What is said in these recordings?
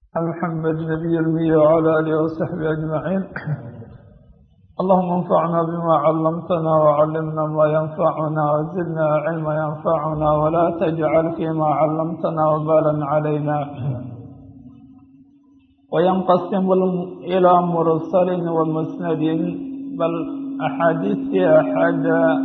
محمد نبي المية وعلى آله وصحبه أجمعين. اللهم انفعنا بما علمتنا وعلمنا ما ينفعنا وزدنا علما ينفعنا ولا تجعل فيما علمتنا وبالا علينا. وينقسم إلى مرسل ومسند بل أحاديث أحد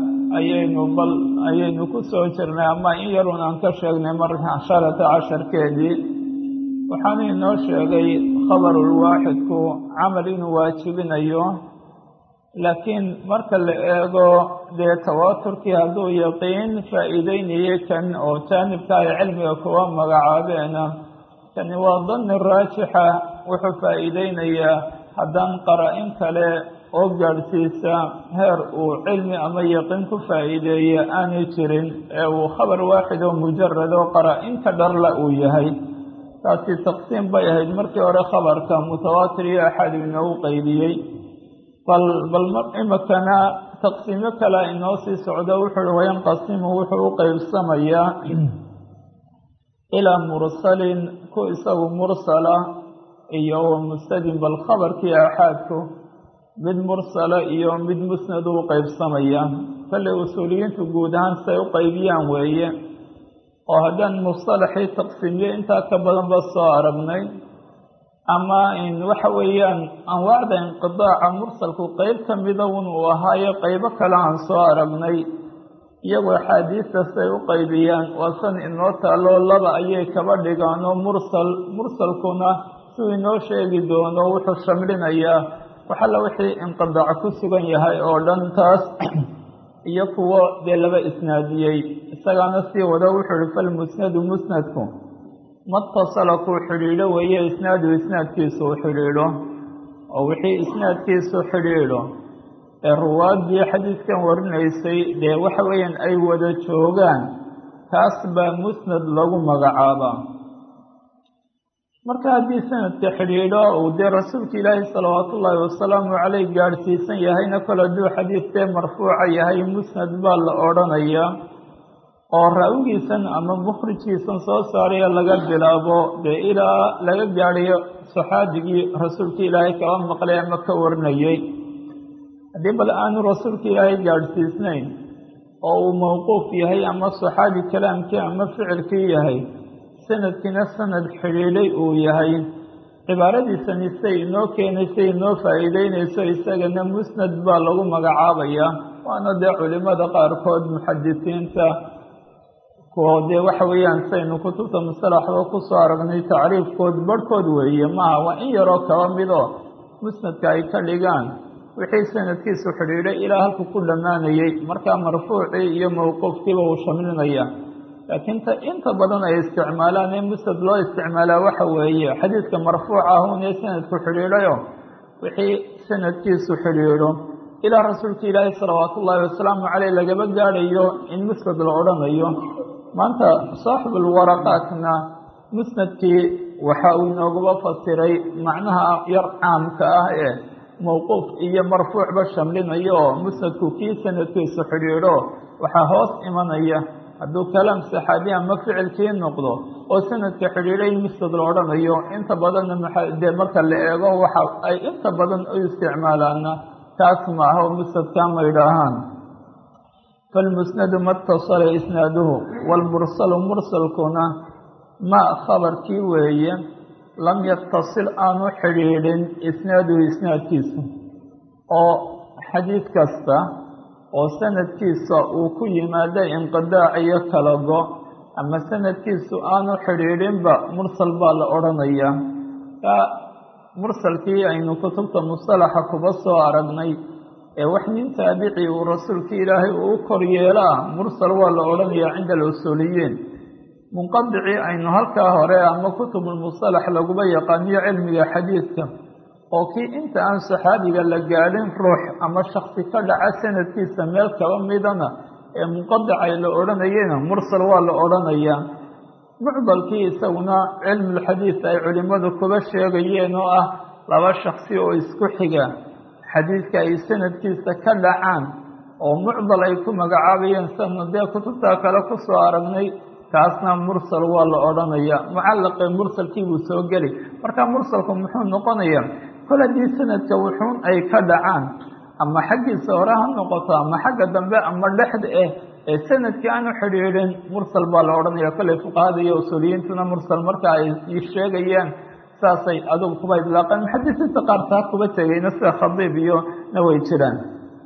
ayaynu ku soo jirnay ama in yarun aan ka sheegnay marka 10 keedii waxaan inoo sheegay khabarul waaxidku camal inuu waajibinayo laakiin marka la eego dee tawaaturkii hadduu yaqiin faa'iideynayay kan oo jaanibka ay cilmiga kuwa magacaabeena kani waa danni raajixa wuxuu faa'iideynayaa haddaan qara-in kale oo gaadhsiisa heer uu cilmi ama yaqiin ku faa'iideeye aanay jirin ee uu khabar waaxid oo mujarad oo qara-inka dharla uu yahay. taasi taqsiim bay ahayd markii hore khabarka mutawaatir iyo axad inoogu qaybiyey bal imakana taqsiimo kale inoo sii socdo wuxuu wayanqasimu wuxuu u qaybsamayaa ilaa mursalin ku isagu mursala iyo mustadin bal khabarkii axaadku mid mursala iyo mid musnad u qaybsamaya kale usuuliyiintu guud ahaan say u qaybiyaan weeye oo haddaan mustalaxii taqsiimiye intaa ka badan ba soo aragnay ama in waxa weeyaan anwaacda inqidaaca mursalku qeyb ka mida un uu ahaayo qeybo kale aan soo aragnay iyagoo axaadiista say u qaybiyaan waasan inoo taalo laba ayay kaba dhigaan oo mursalkuna suu inoo sheegi doono wuxuu shamlinayaa waxalla wixii inqidaac ku sugan yahay oo dhan taas iyo kuwo dee laba isnaadiyey isagaana sii wado wuxuu ihi falmusnadu musnadku matasala kuu xidhiidho weeye isnaadu isnaadkiisu u xidhiidho oo wixii isnaadkiisu xidhiidho ee ruwaaddii xadiidkan warinaysay dee waxa weeyaan ay wada joogaan taas baa musnad lagu magacaabaa. marka haddii sanadka xidhiidho uu dee rasuulka ilaahi salawaatu ullaahi wasalaamu caleyh gaadhsiisan yahayna kol hadduu xadiidkee marfuuca yahay musnad baa la odhanayaa oo raawigiisan ama mukhrijkiisan soo saaraya laga bilaabo dee ilaa laga gaadhayo saxaabigii rasuulka ilaahay kaba maqlay ama ka warinayay. haddii bal aanu rasuulka ilaahay gaadhsiisnayn oo uu mawquuf yahay ama saxaabi kalaamkii ama ficilkii yahay sanadkiina sanad xidhiidhay uu yahay cibaaradiisani say inoo keenaysay inoo faa'iideynayso isagana musnad baa lagu magacaabayaa waana dee culimada qaarkood muxadisiinta kuwo dee waxa weeyaan saynu kutubta musalaxda ku soo aragnay tacriifkood barhkood weeye maaha waa in yaroo kaba midoo musnadka ay ka dhigaan wixii sanadkiisu xidhiidhay ilaa halku ku dhammaanayay markaa marfuucii iyo mawquufkiiba uu shamlinaya. laakiin inta badan ay isticmaalaan ee musnad loo isticmaalaa waxa weeye xadiidka marfuuca ahun ee sanadku xidhiidhayo wixii sanadkiisu xidhiidho ilaa rasuulka ilaahi salawaatu ullaahi wasalaamu caleyh lagaba gaadhayo in musnad la odhanayo. maanta saaxibulwaraqaatna musnadkii waxa uu inooguba fasiray macnaha yar caamka ah ee mawquuf iyo marfuucba shamlinayo oo musnadku kii sanadkiisu xidhiidho waxaa hoos imanaya hadduu kalaam saxaabi ama ficilkii noqdo oo sanadka xidhiidhay musnad la odhanayo. inta badanna dee marka la eego waxa ay inta badan u isticmaalaana taas maaha oo musnadkaa ma idhaahaan. falmusnadu matasala isnaaduhu waalmursalu mursalkuna ma khabarkii weeye lam yatasil aanu xidhiidhin isnaaduhu isnaadkiisu oo xadiid kasta oo sanadkiisa uu ku yimaado inqidaac iyo kala go ama sanadkiisu aanu xidhiidhinba mursal baa la odhanayaa. mursalkii aynu kutubta musalaxa kuba soo aragnay ee wax nin taabici uu rasuulka ilaahay uu u kor yeelaa mursal waa la odhanayaa cinda alusuuliyiin. munqadicii aynu halkaa hore ama kutubulmusalax laguba yaqaaniyo cilmiga xadiidka oo kii inta aan saxaabiga la gaadhin ruux ama shaksi ka dhaca sanadkiisa meel kaba midana ee munqadicay la odhanayena mursal waa la odhanayaa. mucdalkii isaguna cilmulxadiid ay culimmadu kuba sheegayeen oo ah laba shaksi oo isku xiga xadiidka ay sanadkiisa ka dhacaan oo mucdal ay ku magacaabayeen sanadee kutubtaa kale ku soo aragnay kaasna mursal waa la odhanaya. mucallaqee mursalkii buu soo geli markaa mursalku muxuu noqonaya kol haddii sanadka wuxuun ay ka dhacaan ama xaggiisa hore ha noqoto ama xagga dambe ama dhexda ee sanadkii aanu xidhiidhin mursal baa la odhanaya kolley fuqahada iyo usuuliyiintuna mursal marka ay sheegayaan saasay adugu kuba idlaaqeen muxadisiinta qaar taa kuba tegayna sida khadiib iyo na way jiraan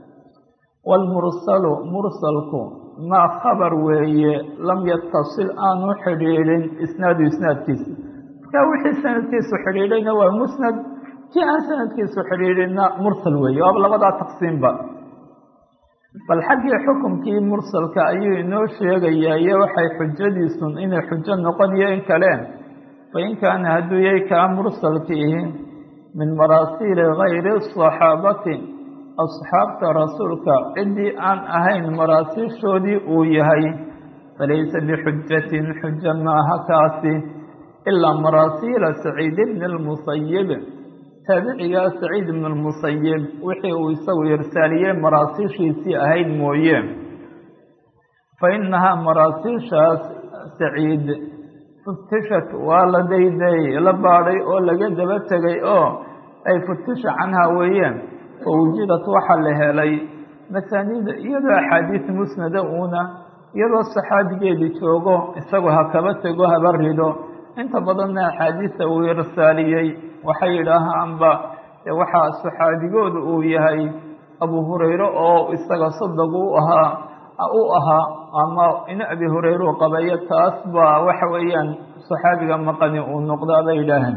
waalmursalu mursalku maa khabar weeye lam yatasil aanu xidhiidhin isnaadu isnaadkiisa marka wixii sanadkiisu xidhiidhayna waa musnad kii aan sanadkiisu xidhiidhinna mursal weeye waaba labadaa taqsiimba bal xaggii xukumkii mursalka ayuu inoo sheegayaa iyo waxay xujadiisun inay xujo noqoniyo in kaleen fain kaana hadduu yahay kaa mursalka ihi min maraasiili gayri saxaabati asxaabta rasuulka ciddii aan ahayn maraasiishoodii uu yahay falaysa bixujatin xujo maaha kaasi ilaa maraasiila saciid ibni lmusayib taabicigaa saciid ibn lmusayib wixii uu isagu irsaaliyey maraasiishiisii ahayd mooye fa inahaa maraasiishaas saciid futishat waa la dayday la baadhay oo laga daba tegay oo ay futisha canhaa weeyeen fa wujidat waxaa la helay masaaniida iyadoo axaadiis musnada uuna iyadoo saxaabigeedii joogo isagoo ha kaba tego haba rido inta badanna axaadiista uu irsaaliyey waxay yidhaahaanba waxaa saxaabigooda uu yahay abu hurayre oo isaga sadag u ahaa ama in abi hurayre u qabayo taas baa waxa weeyaan saxaabiga maqani uu noqdaa bay yidhaaheen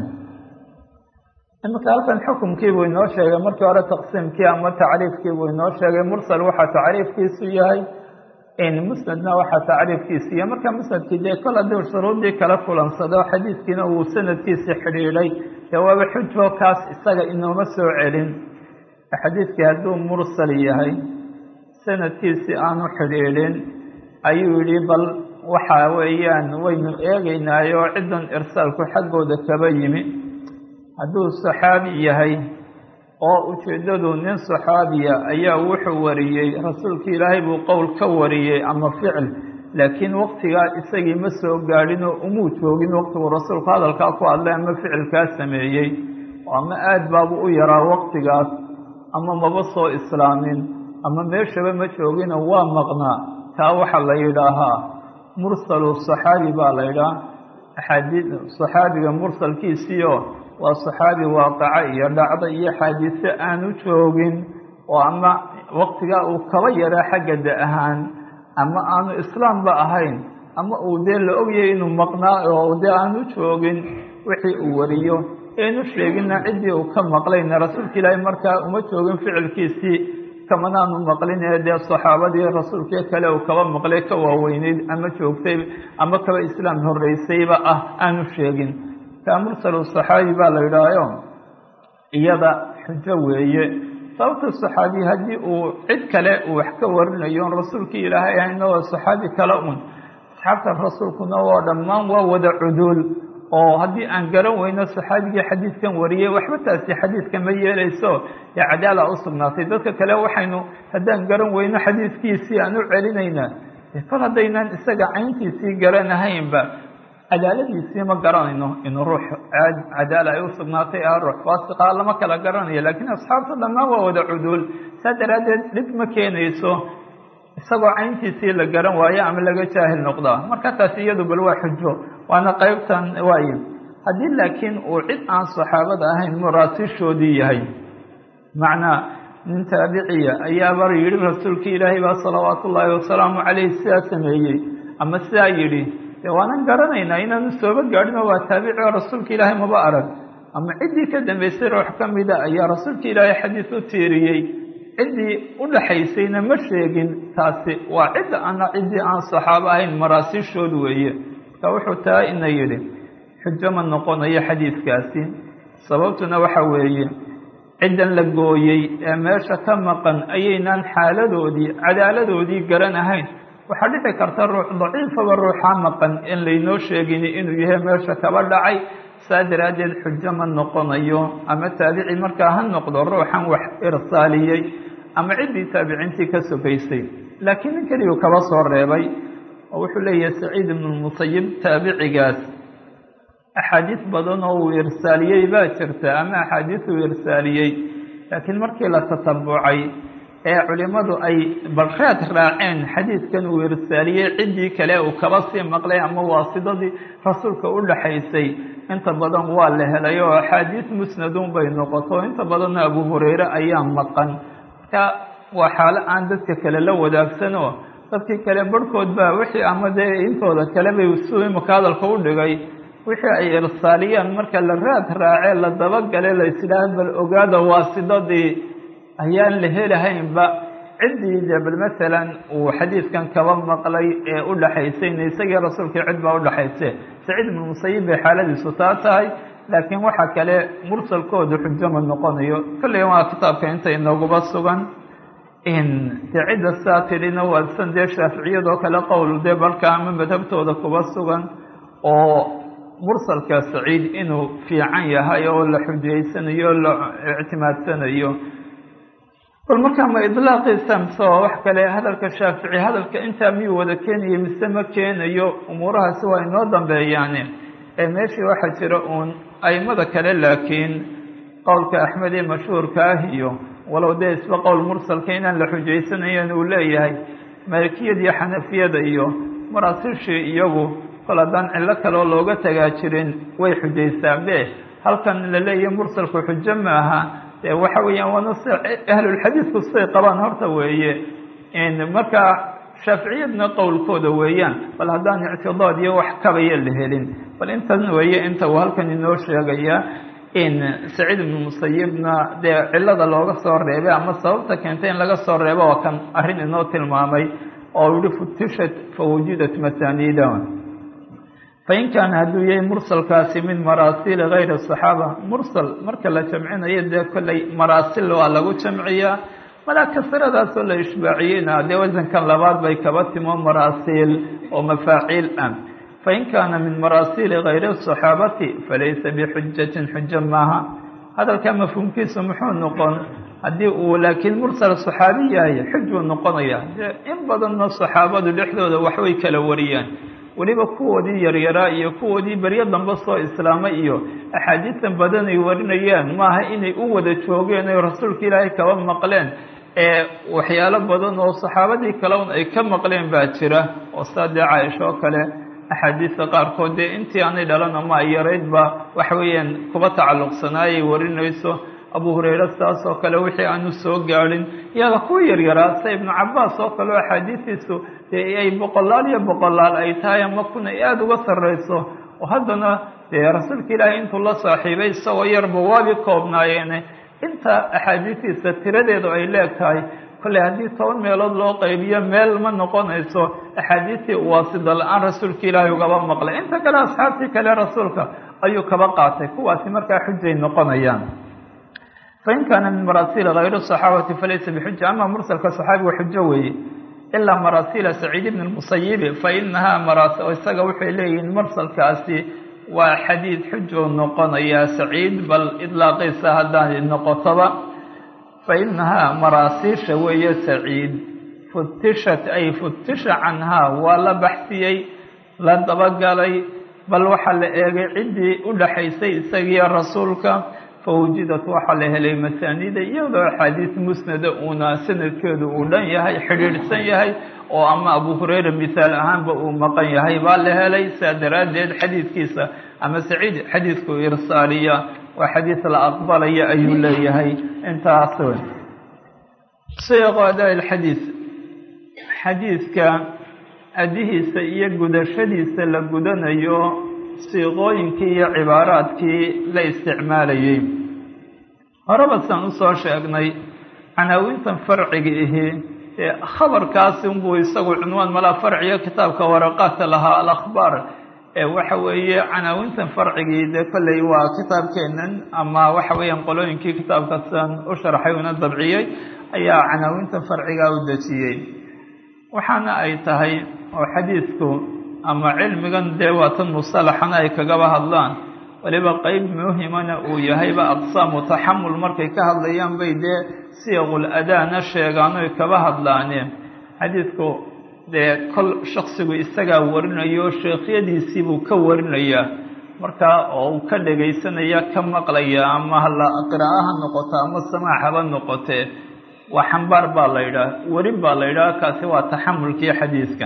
iminka halkan xukumkii buu inoo sheegay markii hore taqsiimkii ama tacriifkii buu inoo sheegay mursal waxaa tacriifkiisu yahay musnadna waxaa tacriifkiisu iyo marka musnadkii dee kol hadduu shuruudii kala kulansado xadiiskiina uu sanadkiisii xidhiidhay dee waaba xujo kaas isaga inooma soo celin xadiidkii hadduu mursal yahay sanadkiisii aanu xidhiidhin ayuu yidhi bal waxa weeyaan waynu eegaynaayo ciddan irsaalku xaggooda kaba yimi hadduu saxaabi yahay oo ujeeddadu nin saxaabiya ayaa wuxuu wariyey rasuulka ilaahay buu qowl ka wariyey ama ficil laakiin waqtigaa isagii ma soo gaadhin oo umuu joogin waqtiguu rasuulku hadalkaa ku hadlay ama ficilkaa sameeyey ama aad baabu u yaraa waqtigaas ama maba soo islaamin ama meeshaba ma joogino waa maqnaa taa waxaa la yidhaahaa mursalu saxaabi baa la yidhaha saxaabiga mursalkiisiio waa saxaabi waaqaca iyo dhacda iyo xaadiise aanu joogin oo ama waqtigaa uu kaba yaraa xagga da ahaan ama aanu islaamba ahayn ama uu dee la ogyahay inuu maqnaa oo dee aanu joogin wixii uu wariyo eenu sheeginna ciddii uu ka maqlayna rasuulka ilaahay markaa uma joogin ficilkiisii kamanaanu maqlin ee dee saxaabadii rasuulkii kale uu kaba maqlay ka waaweyneyd ama joogtay ama kaba islaam horreysayba ah aanu sheegin kaa mursalu saxaabi baa la yidhaahayo iyada xujo weeye sababta saxaabi haddii uu cid kale uu wax ka warinayo on rasuulkii ilaahay ahayna waa saxaabi kale un asxaabta rasuulkuna waa dhammaan waa wada cuduul oo haddii aan garan weyno saxaabigii xadiidkan wariyey waxba taasi xadiidka ma yeelayso ee cadaala u sugnaatay dadka kale waxaynu haddaan garan weyno xadiidkiisii aan u celinaynaa kol haddaynaan isaga cayntiisii garanahaynba cadaaladiisii ma garanayno inuu ruux cadaala ay u sugnaatay ruux faasiqa lama kala garanayo laakiin asxaabta dhammaan waa wada cuduul saa daraaddeed dhib ma keenayso isagoo cayntiisii la garan waayo ama laga jaahil noqdaa marka taasi iyadu bal waa xujo waana qaybtan waaye haddii laakiin uu cid aan saxaabada ahayn muraasishoodii yahay macnaa nin taabiciya ayaaba yidhi rasuulka ilaahay baa salawaatu ullaahi wasalaamu caleyh sidaa sameeyey ama sidaa yidhi dee waanan garanaynaa inaanu sooba gaadhin oo waa taabici oo rasuulka ilaahay maba arag ama ciddii ka dambaysay ruux ka mida ayaa rasuulka ilaahay xadiis u tiiriyey ciddii u dhaxaysayna ma sheegin taasi waa cidda ana ciddii aan saxaabo ahayn maraasiishood weeye marka wuxuu taa ina yidhi xujo ma noqonayo xadiidkaasi sababtuna waxa weeye ciddan la gooyey ee meesha ka maqan ayaynaan xaaladoodii cadaaladoodii garan ahayn waxaa dhici karta ruux daciifaba ruuxaa maqan in laynoo sheegin inuu yahay meesha kaba dhacay saa daraaddeed xujo ma noqonayo ama taabici markaa ha noqdo ruuxan wax irsaaliyey ama ciddii taabiciintii ka sokaysay laakiin nin keliguu kaba soo reebay oo wuxuu leeyahay saciid ibnu lmusayib taabicigaas axaadiis badan oo uu irsaaliyey baa jirta ama axaadiis uu irsaaliyey laakiin markii la tatabucay ee culimadu ay balraad raaceen xadiidkan uu irsaaliyey ciddii kale uu kaba sii maqlay ama waasidadii rasuulka u dhaxaysay inta badan waa la helay oo axaadiis musnadun bay noqoto inta badanna abu hurayre ayaa maqan marka waa xaalo aan dadka kale la wadaagsanoo dadkii kale barhkood baa wixii ama dee intooda kale bay suu imaka hadalka u dhigay wixii ay irsaaliyaan marka la raad raacee la dabagale la islaaha bal ogaada waasidadii ayaan la helahaynba ciddii dee bal masalan uu xadiidkan kaba maqlay ee u dhaxaysayna isagii rasuulkii cid baa udhaxayse saciid ibnu musayib bay xaaladiisu taa tahay laakiin waxa kale mursalkooda xujama noqonayo kolley waa kitaabka inta inooguba sugan dee cidda saa tidhina waa san dee shaaficiyadoo kale qowl dee balka ama madhabtooda kuba sugan oo mursalka saciid inuu fiican yahay oo la xujaysanayo o la ictimaadsanayo bal markaa ma idlaaqiisa mise waa wax kale hadalka shaafici hadalka intaa miyuu wada keenayo mise ma keenayo umuurahaasi waa inoo dambeeyaane ee meeshii waxaa jira uun aimada kale laakiin qowlka axmed ee mashhuurka ah iyo walow dee isba qowl mursalka inaan la xujaysanayn uu leeyahay maalikiyada iyo xanafiyada iyo maraasiishii iyagu kol haddaan cillo kaleoo looga tagaa jirin way xujaysaanbe halkan la leeyahay mursalku xujo ma aha dee waxa weeyaan waana si ahlulxadiidku siday qabaan horta weeye marka shaaficiyadna qowlkooda weeyaan bal haddaan ictidaad iyo wax kabaya la helin bal intan weeye inta uu halkan inoo sheegaya saciid ibnu musayibna dee cillada looga soo reebay ama sababta keentay in laga soo reebo waa kan arrin inoo tilmaamay oo yihi futishat fawujidat masaaniida fain kaana hadduu yahay mursalkaasi min maraasili gayri asaxaaba mursal marka la jamcinayo dee kolley maraasil waa lagu jamciyaa malaa kasradaasoo la ishbaaciyeyna dee wasankan labaad bay kaba timo maraasiil oo mafaaciil ah fain kaana min maraasili gayri asaxaabati falaysa bixujatin xujo maaha hadalkaa mafhuumkiisu muxuu noqon haddii uu laakiin mursal saxaabi yahay xujuu noqonaya dee in badanna saxaabadu dhexdooda waxbay kala wariyaan weliba kuwoodii yaryaraa iyo kuwoodii beryo dambe soo islaamay iyo axaadiisan badan ay warinayaan maaha inay u wada joogeen oy rasuulka ilaahay kaba maqleen ee waxyaalo badan oo saxaabadii kale un ay ka maqleen baa jira oo saa dee caaisha oo kale axaadiista qaarkood dee intii aanay dhalan ama ay yaraydba waxa weeyaan kuba tacalluqsanaayay warinayso abu hurayre saas oo kale wixii aanu soo gaadhin iyaga kuwa yaryaraa sida ibnu cabaas oo kale oo axaadiistiisu dee ay boqolaal iyo boqolaal ay tahay ama kun ay aada uga sarrayso oo haddana dee rasuulka ilaahay intuu la saaxiibay isagoo yarba waabi koobnaayeene inta axaadiistiisa tiradeedu ay leeg tahay kolley haddii 10 meelood loo qaybiyo meel ma noqonayso axaadiistii waasida la-aan rasuulka ilaahay ugaba maqlay inta kale asxaabtii kale rasuulka ayuu kaba qaatay kuwaasi markaa xujay noqonayaan fain kaana min maraasili gayri asaxaabati falaysa bixuja ama mursalka saxaabiga xujo weeye ilaa maraasila saciid ibn musayibi fainahaa isaga waxay leeyihiin mursalkaasi waa xadiid xujuu noqonaya saciid bal idlaaqiisa haddaan noqotoba fainahaa maraasiisha weeye saciid futishat ay futisha canhaa waa la baxsiyey la dabagalay bal waxaa la eegay ciddii u dhaxaysay isagiiyo rasuulka fawujidat waxaa la helay masaanida iyadoo axaadiis musnada uuna sanadkeedu uu dhan yahay xidhiidhsan yahay oo ama abu hurayra misaal ahaanba uu maqan yahay baa la helay saa daraaddeed xadiidkiisa ama saciid xadiidku irsaaliya waa xadiis la aqbalaya ayuu leeyahay intaas wey siiqo adaa ilxadiis xadiidka adihiisa iyo gudashadiisa la gudanayo siiqooyinkii iyo cibaaraadkii la isticmaalayay horeba saan usoo sheegnay canaawintan farciga ahi ee khabarkaasi unbuu isagu cunwaan malaa farciyo kitaabka waraqaadka lahaa alakhbaar ee waxa weeye canaawintan farcigii dee kolley waa kitaabkeenan ama waxa weeyaan qolooyinkii kitaabka saan u sharxay una dabciyey ayaa canaawintan farcigaa u dejiyey waxaana ay tahay oo xadiidku ama cilmigan dee waatan musalaxana ay kagaba hadlaan waliba qeyb muhimana uu yahayba aqsaamu taxamul markay ka hadlayaan bay dee siiqul adaana sheegaan oy kaba hadlaaneen xadiidku dee kol shaksigu isagaa warinayo sheekhyadiisiibuu ka warinayaa markaa oo uu ka dhegaysanaya ka maqlaya ama qiraa'o ha noqoto ama samaac haba noqotee waa xambaar baa la yidhaah, werin baa la yidhaah, kaasi waa taxamulkii xadiiska.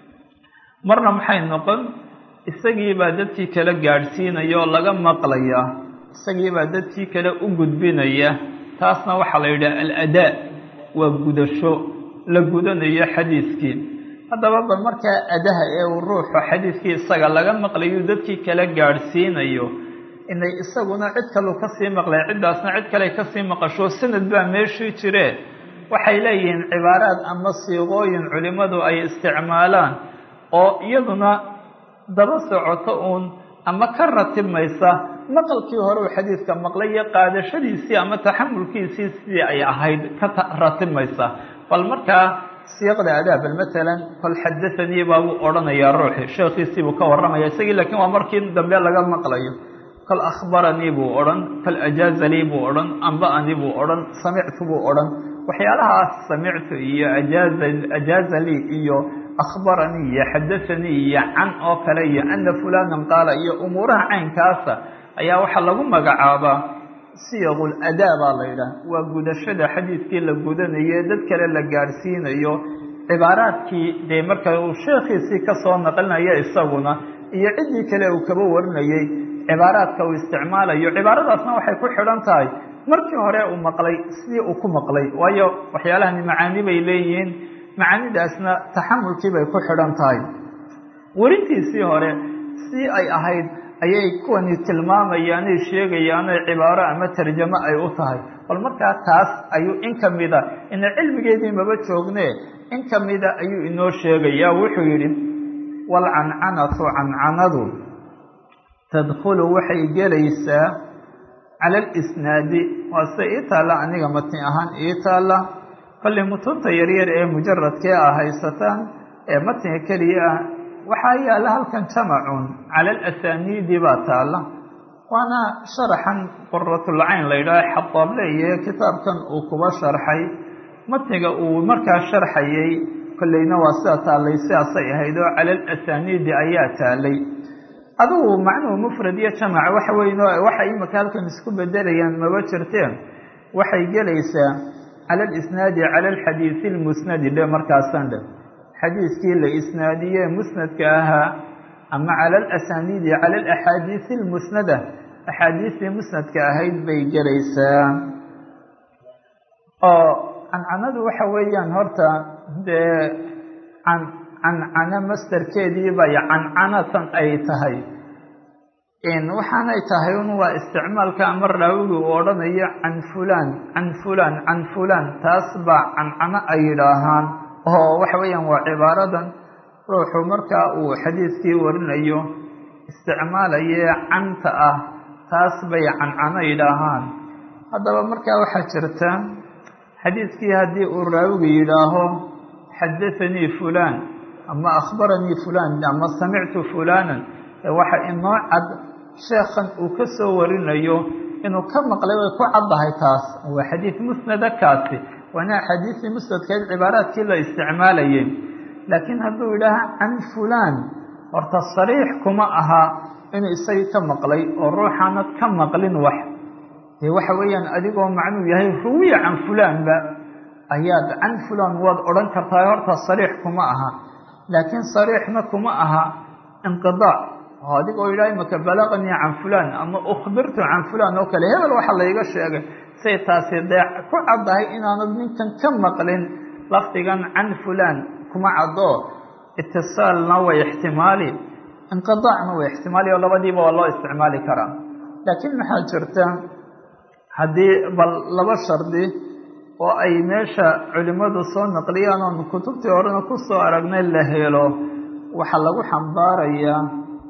marna maxay noqon isagiibaa dadkii kale gaadhsiinaya oo laga maqlaya, isagiibaa dadkii kale u gudbinaya, taasna waxaa la yidhaha al-adaa, waa gudasho la gudanayo xadiiskii. haddaba bal markaa adaha ee uu ruuxu xadiiskii isaga laga maqlayo dadkii kale gaadhsiinayo, inay isaguna cid kaleu kasii maqlay, ciddaasna cid kale kasii maqasho, sanad baa meeshii jire. waxay leeyihiin cibaaraad ama siiqooyin culimmadu ay isticmaalaan oo iyaduna daba socoto uun ama ka ratibmaysa maqalkii hore uu xadiidka maqlay iyo qaadashadiisii ama taxamulkiisii sidii ay ahayd ka ratibmaysa. bal markaa siiqda adaa, bal matalan kol xadathanii baa buu odhanayaa ruuxi, sheekhiisii buu ka warramaya isagii, laakiin waa markii dambe laga maqlayo. kol akhbaranii buu odhan, kol ajaazalii buu odhan, amba'anii buu odhan, samictu buu odhan. waxyaalahaas samictu iyo ajaazalii iyo akhbaranii iyo xadathanii iyo can oo kale iyo ana fulanan qaala iyo umuuraha caynkaasa ayaa waxaa lagu magacaabaa siyaqul adaa baa la yidhaah. waa gudashada xadiidkii la gudanayo dad kale la gaadhsiinayo, cibaaraadkii dee marka uu sheekhiisii kasoo naqlinayo isaguna iyo ciddii kale uu kaba warinayey cibaaraadka uu isticmaalayo. cibaaradaasna waxay ku xidhan tahay markii hore uu maqlay sidii uu ku maqlay, waayo waxyaalahani macaani bay leeyihiin, macaanidaasna taxamulkii bay ku xidhan tahay. werintiisii hore si ay ahayd ayay kuwani tilmaamayaanay sheegayaanay cibaaro ama tarjamo ay u tahay. bal markaa taas ayuu in ka mida, ina cilmigeedii maba joogne, in ka mida ayuu inoo sheegayaa. wuxuu yidhi walcancanatu cancanadu tadkhulu waxay gelaysaa cala alisnaadi, waa se ii taalla aniga matni ahaan ii taalla. kollay mutunta yaryar ee mujaradkee ah haysataan ee matniga keliya ah waxaa yaalla halkan jamacun cala alasaniidi baa taalla, waana sharaxan quratulcayn la yidhaha xadoable iyo kitaabkan uu kuba sharxay. matniga uu markaa sharxayay kollayna waa sida taallay, sidaasay ahayd oo cala alasaniidi ayaa taallay. adigu macnuhu mufrad iyo jamac waxa weyn waxay imika halkan isku bedelayaan maba jirteen. waxay gelaysaa cala alisnaadi cala alxadiisi almusnadi dhe markaasan dhe xadiiskii la isnaadiyee musnadka ahaa, ama cala alasaniidi cala alaxaadiisi almusnada, axaadiistii musnadka ahayd bay gelaysaa. oo cancanadu waxa weeyaan horta dee cancano mastarkeedii bay cancanatan ay tahay, waxaanay tahay un waa isticmaalka ama raawigi uu odhanayo can fulaan can fulaan can fulaan, taas baa cancano ay yidhaahaan. oo waxa weeyaan waa cibaaradan ruuxu markaa uu xadiiskii warinayo isticmaalaye canta ah, taas bay cancano yidhaahaan. haddaba markaa waxaa jirta xadiiskii haddii uu raawigi yidhaaho xadathanii fulaan ama akhbaranii fulaan ama samictu fulaanan, waxa inoo cad sheekhan uu ka soo warinayo inuu ka maqlay way ku caddahay. taas waa xadiid musnada, kaasi waana xadiisii musnadkeed cibaaraadkii la isticmaalayay. laakiin hadduu yidhaaha can fulaan, horta sariix kuma aha inuu isagii ka maqlay oo ruuxaanad ka maqlin wax. dee waxa weeyaan adigoo macnuu yahay ruwiya can fulaanba ayaad can fulaan waad odhan kartaa, horta sariix kuma aha. laakiin sariixna kuma aha inqidaac, oo adigoo yidhaha imaka balaqanii can fulaan ama ukhbirtu can fulaan oo kale, hebel waxa layga sheegay, say taasi dee ku caddahay inaanad ninkan ka maqlin. lafdigan can fulaan kuma caddo, itisaalna way ixtimaali, inqidaacna way ixtimaali, oo labadiiba waa loo isticmaali karaa. laakiin maxaa jirta haddii bal laba shardi oo ay meesha culimmadu soo naqliyaan oon kutubtii horena ku soo aragnay la helo, waxaa lagu xambaarayaa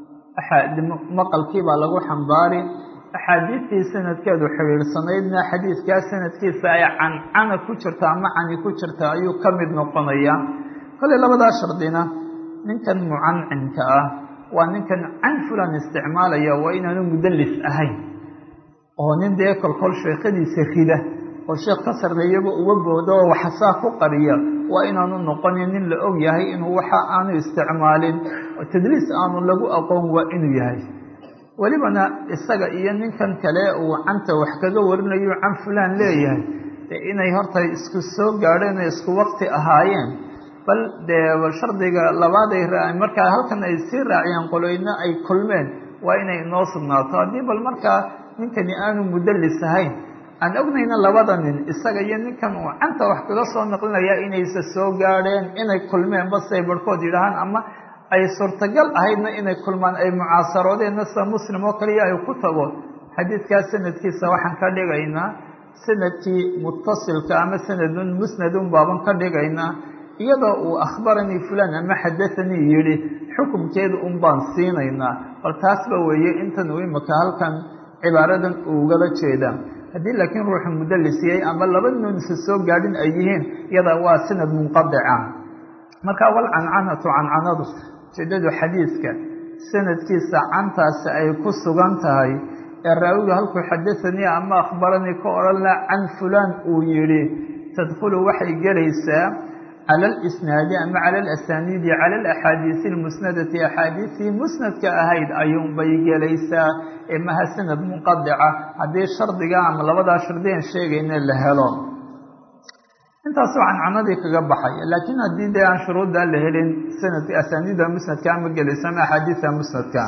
maqalkii baa lagu xambaari. axaadiistii sanadkeedu xidhiidhsanaydna xadiidkaa sanadkiisa ay cancana ku jirta ama cani ku jirta ayuu ka mid noqonayaa. kollay labadaa shardina ninkan mucancinka ah waa ninkan can fulan isticmaalaya waa inaanu mudallis ahayn, oo nin dee kolkol sheekhadiisa rida oo sheekh ka sarreeyaba uga boodo oo waxasaa ku qariya, waa inaanu noqonin nin la og yahay inuu waxa aanu isticmaalin oo tadliis aanu lagu aqoon waa inuu yahay. welibana isaga iyo ninkan kale uu canta wax kaga warinayo can fulaan leeyahay dee inay horta isku soo gaadheen oo isku waqti ahaayeen bal dee shardiga labaaday markaa halkan ay sii raaciyaan qoloyna ay kulmeen waa inay inoo sugnaato haddii bal markaa ninkani aanu mudallis ahayn aan ognayna labada nin isaga iyo ninkan uu canta wax kaga soo naqlinaya inaysa soo gaadheen inay kulmeen basay barhkood yidhaahaan ama ay suurtagal ahaydna inay kulmaan ay mucaasaroodeenna sida muslim oo kaliya ay ku tago xadiidkaas sanadkiisa waxaan ka dhigaynaa sanadkii mutasilka ama sanadun musnadun baaban ka dhigaynaa iyadoo uu akhbaranii fulaan ama xadathanii yidhi xukumkeeda un baan siinaynaa bal taasba weeye intan uu imaka halkan cibaaradan ugala jeeda haddii laakiin ruuxu mudallisiyey ama laba noonisa soo gaadhin ay yihiin iyada waa sanad munqadica markaa wal cancanatu cancanadu ujeedadu xadiidka sanadkiisa cantaasi ay ku sugan tahay ee raawiga halkuu xadathanii ama akhbaranii ka odhan laha can fulaan uu yidhi tadkhulu waxay gelaysaa cala alisnaadi ama cala alasaniidi cala alaxaadiisi almusnadati axaadiisii musnadka ahayd ayuunbay gelaysaa ee maha sanad munqadica haddii shardiga ama labadaa shardigan sheegayna la helo intaasoo cancanadii kaga baxaya laakiin haddii dee aan shuruuddaa la helin sanadka asaaniida musnadka ama gelayso ama axaadiista musnadka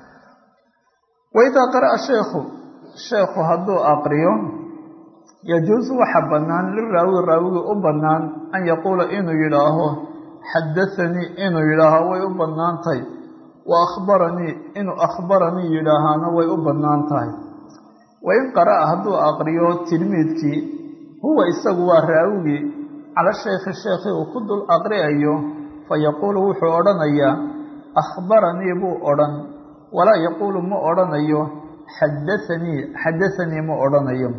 waidaa qara'a sheekhu hadduu aqriyo yajuusu waxa bannaan liraawi raawigi u bannaan an yaquula inuu yidhaaho xadathanii inuu yidhaaho way u bannaan tahay wa akhbaranii inuu akhbaranii yidhaahaana way u bannaan tahay wain qara'a hadduu aqriyo tilmiidkii huwa isagu waa raawigii cala shaykhi sheekhii uu ku dul aqri'ayo fa yaquulu wuxuu odhanayaa akhbaranii buu odhan walaa yaquulu ma odhanayo xadathanii ma odhanayo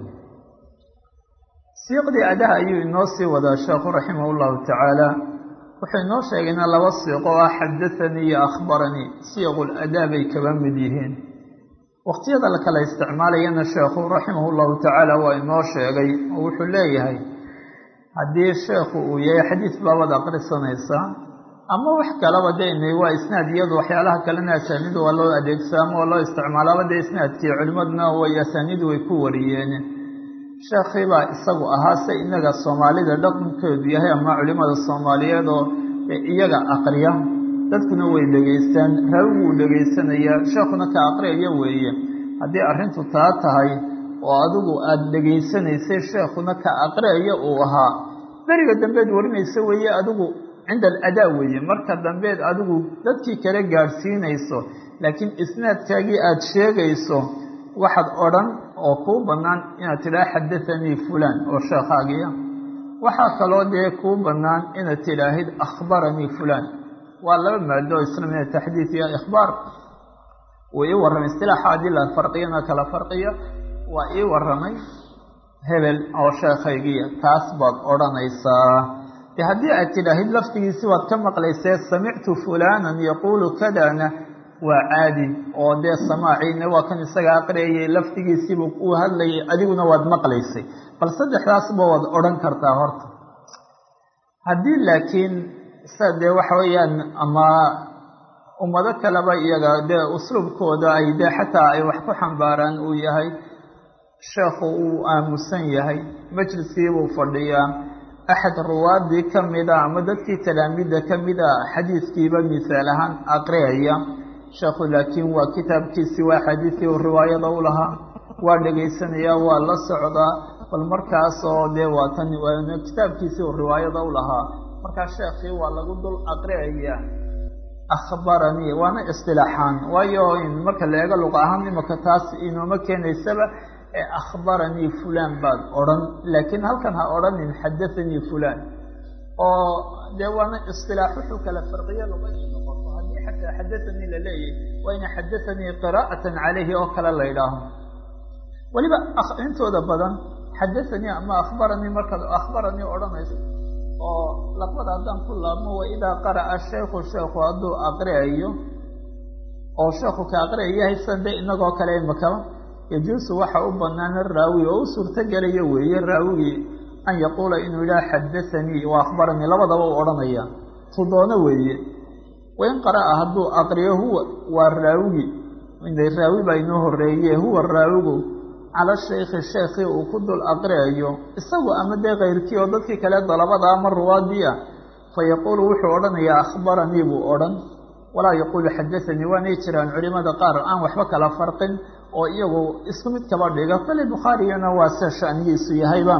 siiqdii adaha ayuu inoo sii wadaa sheekhu raximah llahu tacaala wuxuu inoo sheegaynaa laba siiqo ah xadathanii iyo akhbaranii siiqul adaa bay kaba mid yihiin waqtiyada la kala isticmaalayana sheekhu raximah llahu tacaala waa inoo sheegay oo wuxuu leeyahay haddii sheekhu uu yahay xadiis baabad aqrisanaysaa ama wax kalaba dee waa isnaad iyadu waxyaalaha kalena asaaniid waa loo adeegsaa ama waa loo isticmaalaaba dee isnaadkii culimaduna way asaaniid way ku wariyeen sheekhii baa isagu ahaa se inaga soomaalida dhaqankeedu yahay ama culimada soomaaliyeed oo iyaga aqriya dadkuna way dhegaystaan raawigu uu dhegaysanayaa sheekhuna ka aqriyaya weeye haddii arrintu taa tahay oo adigu aada dhegaysanaysay sheekhuna ka aqriyaya uu ahaa beriga dambeed warinaysa weeye adigu cinda aladaa weeye marka dambeed adigu dadkii kale gaadhsiinayso laakiin isnaadkaagii aada sheegayso waxaad odhan oo kuu bannaan inaad tidhaha xadathanii fulaan oo sheekhaagiya waxaa kaloo dee kuu bannaan inaad tidhaahid akhbaranii fulaan waa laba maado isla mina taxdiid iyo ikhbaar wuu ii warramay istilaaxa haddii la farqiyana kala farqiya waa ii warramay hebel oo sheekhaygiya taas baad odhanaysaa de haddii aad tidhaahid laftigiisi waad ka maqlaysee samictu fulaanan yaquulu kadana waa caadi oo dee samaaciina waa kan isaga aqriyayay laftigiisiibu uu hadlayay adiguna waad maqlaysay bal saddexdaasba waad odhan kartaa horta haddii laakiin sa dee waxa weeyaan ama ummado kaleba iyaga dee usluubkooda ay dee xataa ay wax ku xambaaraan uu yahay sheekhu uu aamusan yahay majliskiibuu fadhiyaa axad ruwaadii ka mida ama dadkii talaamiidda ka mida xadiiskiiba misaal ahaan aqriyaya sheekhu laakiin waa kitaabkiisii waa xadiisii uu riwaayada u lahaa waa dhegaysanayaa waa la socdaa bal markaasoo dee waatan kitaabkiisii uu riwaayada u lahaa markaa sheekhii waa lagu dul aqriyaya akhbaranii waana istilaaxaan waayo marka la eego luqa ahaan imaka taas inooma keenaysaba akhbaranii fulaan baad odhan laakiin halkan ha odhanin xadathanii fulaan oo dee waana istilaax wuxuu kala farqiyo luqadii noqoto haddii xataa xadathanii la leeyahay waa ina xadathanii qiraa'atan calayhi oo kale la idhaaho weliba intooda badan xadathanii ama akhbaranii markaad akhbaranii odhanayso oo laqbada haddaan ku laabmo wa idaa qara'a shaykhu sheekhu hadduu aqriyayo oo sheekhu ka aqriyayahay sande inagoo kale imakaba yajuusu waxa u banaana raawi oo u suurtogelayo weeye raawigii an yaquula inuu yidhaha xadathanii wa akhbaranii labadaba u odhanaya tudoono weeye wain qara'a hadduu aqriyo huwa waa raawigi raawi baa inoo horeeye huwa raawigu cala shaykhi sheekhi uu ku dul aqriayo isagu ama dee keyrkii oo dadkii kale dalabada ama ruwaadii ah fayaquulu wuxuu odhanayaa akhbaranii buu odhan walaa yaquulu xadaanii waanay jiraan culimada qaar aan waxba kala farqin oo iyagu isku mid kaba dhiga kale bukhaariyana waa se shanigiisu yahayba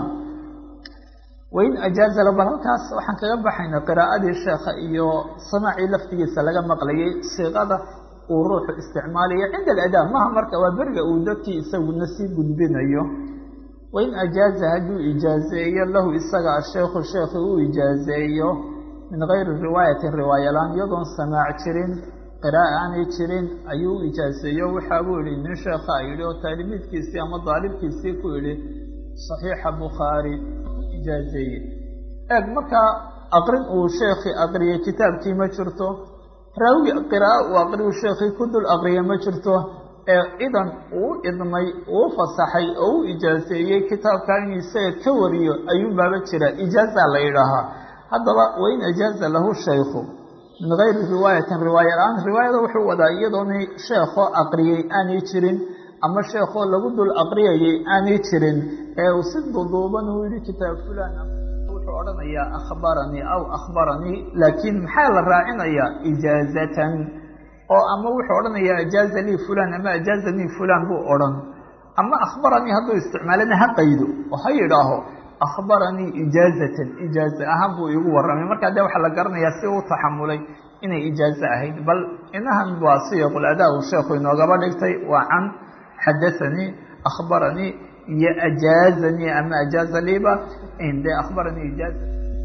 wain ajaaza bal halkaas waxaan kaga baxayna qiraa'adii sheekha iyo samaacii laftigiisa laga maqlayay siiqada uu ruuxu isticmaalayo cinda aladaa maha marka waa beriga uu dadkii isaguna sii gudbinayo wain ajaaza hadduu ijaazeeyo lahu isaga asheekhu sheekhi uu ijaazeeyo min gayri riwaayatin riwaayalaan iyadoon samaac jirin qiraa'a aanay jirin ayuu u ijaazeeyo waxaa buu yihi nin sheekha yidhi oo taalimiidkiisii ama daalibkiisii ku yidhi saxiixa bukhaari ijaazeeye eeg markaa aqrin uu sheekhi aqriyay kitaabkii ma jirto raawi qiraa'o uu aqriyu sheekhii ku dul aqriya ma jirto ee idan uu idmay uu fasaxay oo u ijaazeeyey kitaabkaa inuu isaga ka wariyo ayuunbaaba jira ijaaza la yidhaahaa haddaba wain ajaaza lahu shaykhu min gayri riwaayatin riwaaya la-aan riwaayada wuxuu wadaa iyadoonay sheekhoo aqriyey aanay jirin ama sheekhoo lagu dul aqriyayay aanay jirin ee uu si duduuban uu yihi kitaab fulaan wuxuu odhanayaa akhbaranii aw akhbaranii laakiin maxaa la raacinayaa ijaazatan oo ama wuxuu odhanayaa ajaaza lii fulaan ama ajaazanii fulaan buu odhan ama akhbaranii hadduu isticmaalana ha qaydo oo ha yidhaaho akhbaranii ijaazatan ijaaza ahaan buu iigu warramay markaa dee waxaa la garanayaa si uu taxamulay inay ijaazo ahayd bal inahan waa siyaqul adaa uu sheekhu inoogaba dhigtay waa can xadaanii akhbaranii iyo ajaazanii ama ajaaza liiba dee akhbaranii ijaaza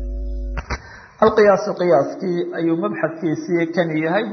alqiyaasu qiyaaskii ayuu mabxadkiisii kan yahay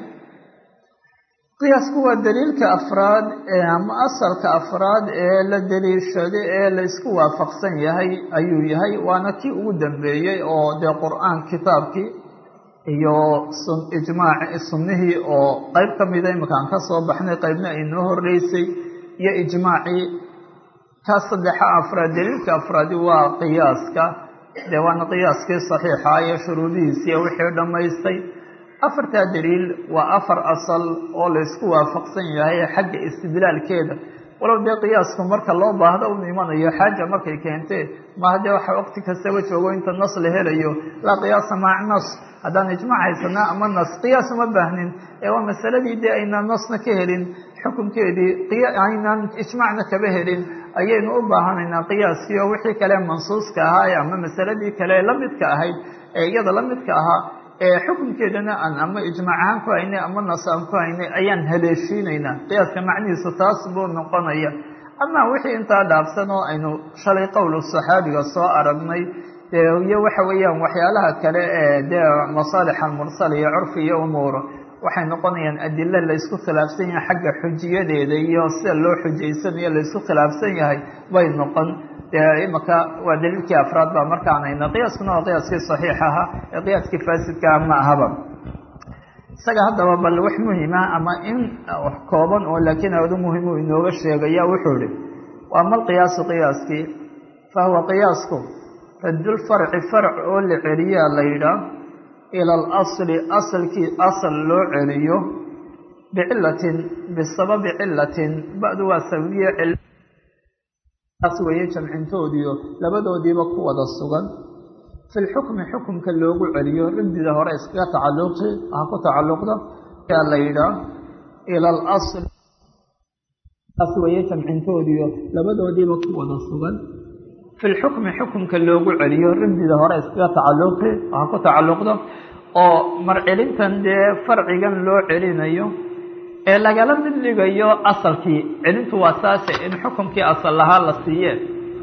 qiyaasku waa daliilka afraad ama asalka afraad ee la daliishaday ee la isku waafaqsan yahay ayuu yahay waana kii ugu dambeeyey oo dee qur-aan kitaabkii iyo ijmaaci sunnihii oo qeyb ka mida iminkaan ka soo baxnay qeybna ay noo horeysay iyo ijmaacii ka saddexa afraad daliilka afraadi waa qiyaaska dee waana qiyaaskii saxiixa iyo shuruudihiisiiyo wixii dhammaystay afartaa daliil waa afar asal oo la isku waafaqsan yahay xagga istidlaalkeeda walow dee qiyaasku marka loo baahdo un imanayo xaaja markay keentee maaha dee waxa waqti kastaba joogo inta nas la helayo laa qiyaasa maca nas haddaan ijmaac haysanaa ama nas qiyaas uma baahnin ee waa masaladii dee aynaan nasna ka helin xukunkeedii aynaan ijmaacna kaba helin ayaynu u baahanaynaa qiyaaskii oo wixii kale mansuuska ahaa ama masaladii kale lamidka ahayd ee iyada lamidka ahaa xukunkeedana aan ama ijmaac ahaan ku haynay ama nas aan ku haynay ayaan haleeshiinaynaa qiyaaska macnihiisu taas buu noqonaya ama wixii intaa dhaafsan oo aynu shalay qowlu saxaabiga soo aragnay iyo waxa weeyaan waxyaalaha kale ee dee masaalix almursal iyo curfi iyo umuuro waxay noqonayaan adilo laysku khilaafsan yahay xagga xujiyadeeda iyo sida loo xujaysanayo laysku khilaafsan yahay bay noqon imaka waa daliilkii afraad baa markaan hayna qiyaaskuna waa qiyaaskii saxiix ahaa ee qiyaaskii faasidkaa ma ahaba isaga haddaba bal wax muhima ama in wax kooban oo laakiin aadu muhim uu inooga sheegaya wuxuu ihi waa mal qiyaasu qiyaaskii fahuwa qiyaasku raddulfarci farc oo la celiyaa la yidhaah ila alasli asalkii asal loo celiyo bicilatin bisababi cilatin ba'du waa sababiye taas weeye jamcintoodiyo labadoodiiba ku wada sugan fi lxukmi xukumka loogu celiyo ridida hore iskaga tacalluqi ha ku tacalluqda yaa la yidhaah ila alasli taas weeye jamcintoodiyo labadoodiiba ku wada sugan fi lxukmi xukumka loogu celiyo ridida hore iskaga tacalluqi ha ku tacalluqda oo marcelintan dee farcigan loo celinayo ee lagala mid dhigayo asalkii celintu waa saase in xukumkii asal lahaa la siiye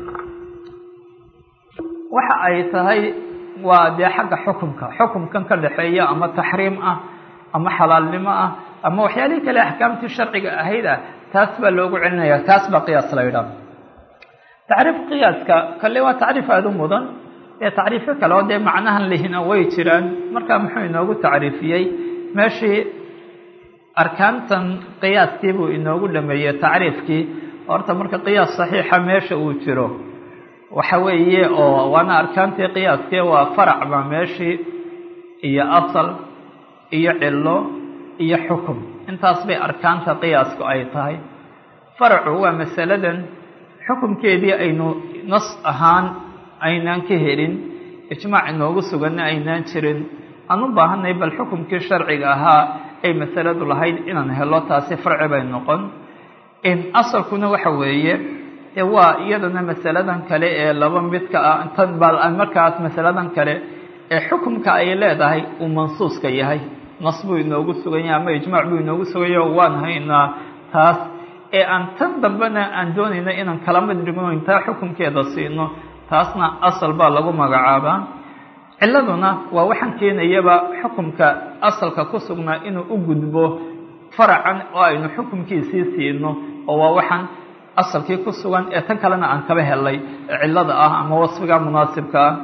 waxa ay tahay waa dee xagga xukumkan ka dhexeeya ama taxriim ah ama xalaalnimo ah ama waxyaalihii kale axkaamtii sharciga ahayd ah taas baa loogu celinaya taas baa qiyaas la yidhaah tacriif qiyaaska kale waa tacriif aada u mudan ee tacriifyo kale oo dee macnahan lihina way jiraan markaa muxuu inoogu tacriifiyey meeshii arkaantan qiyaaskii buu inoogu dhameeyey tacriifkii horta marka qiyaas saxiixa meesha uu jiro waxa weeye oo waana arkaantii qiyaaskii waa farac baa meeshii iyo asal iyo cilo iyo xukum intaas bay arkaanta qiyaasku ay tahay farcu waa masaladan xukumkeedii aynu nas ahaan aynaan ka helin ijmaac inoogu suganna aynaan jirin aan u baahanay bal xukumkii sharciga ahaa ay masaladu lahayd inaan helo taasi farci bay noqon asalkuna waxa weeye waa iyadana masaladan kale ee laba midka ah tan bal markaas masaladan kale ee xukumka ay leedahay uu mansuuska yahay nas buu inoogu sugan yahay ama ijmaac buu inoogu sugan yahay waan haynaa taas ee aan tan dambena aan doonayna inaan kala mid dhigno intaa xukumkeeda siino taasna asal baa lagu magacaabaa ciladuna waa waxaan keenayaba xukumka asalka ku sugnaa inuu u gudbo faracan oo aynu xukumkiisii siino oo waa waxaan asalkii ku sugan ee tan kalena aan kaba helay cilada ah ama wasfiga munaasibka ah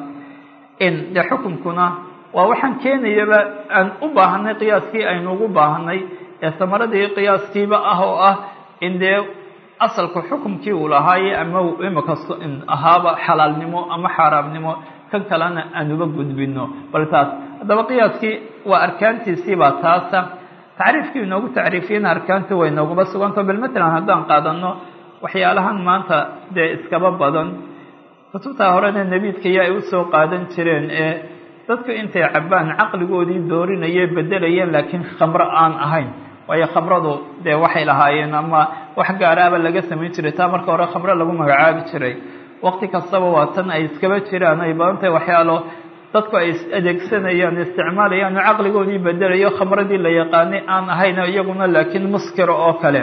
de xukumkuna waa waxaan keenayaba aan u baahanay qiyaaskii aynu ugu baahanay ee samaradii qiyaaskiiba ah oo ah in dee asalku xukumkii uu lahaaye ama imika ahaaba xalaalnimo ama xaaraamnimo kan kalena aan uga gudbino bal taas haddaba qiyaaskii waa arkaantiisiibaa taasa tacriifkii inoogu tacriifiyena arkaanti way nooguba suganto bal matalan haddaan qaadano waxyaalahan maanta dee iskaba badan kutubtaa horena nebiidkaya ay usoo qaadan jireen ee dadku intay cabbaan caqligoodii doorinayay bedelayeen laakiin khamro aan ahayn waayo khamradu dee waxay lahaayeen ama wax gaaraaba laga samayn jiray taa marka hore khamro lagu magacaabi jiray waqti kastaba waa tan ay iskaba jiraan ay badantahay waxyaalo dadku ay adeegsanayaan isticmaalayaan oo caqligoodii bedelayo khamradii la yaqaanay aan ahayn iyaguna laakiin muskiro oo kale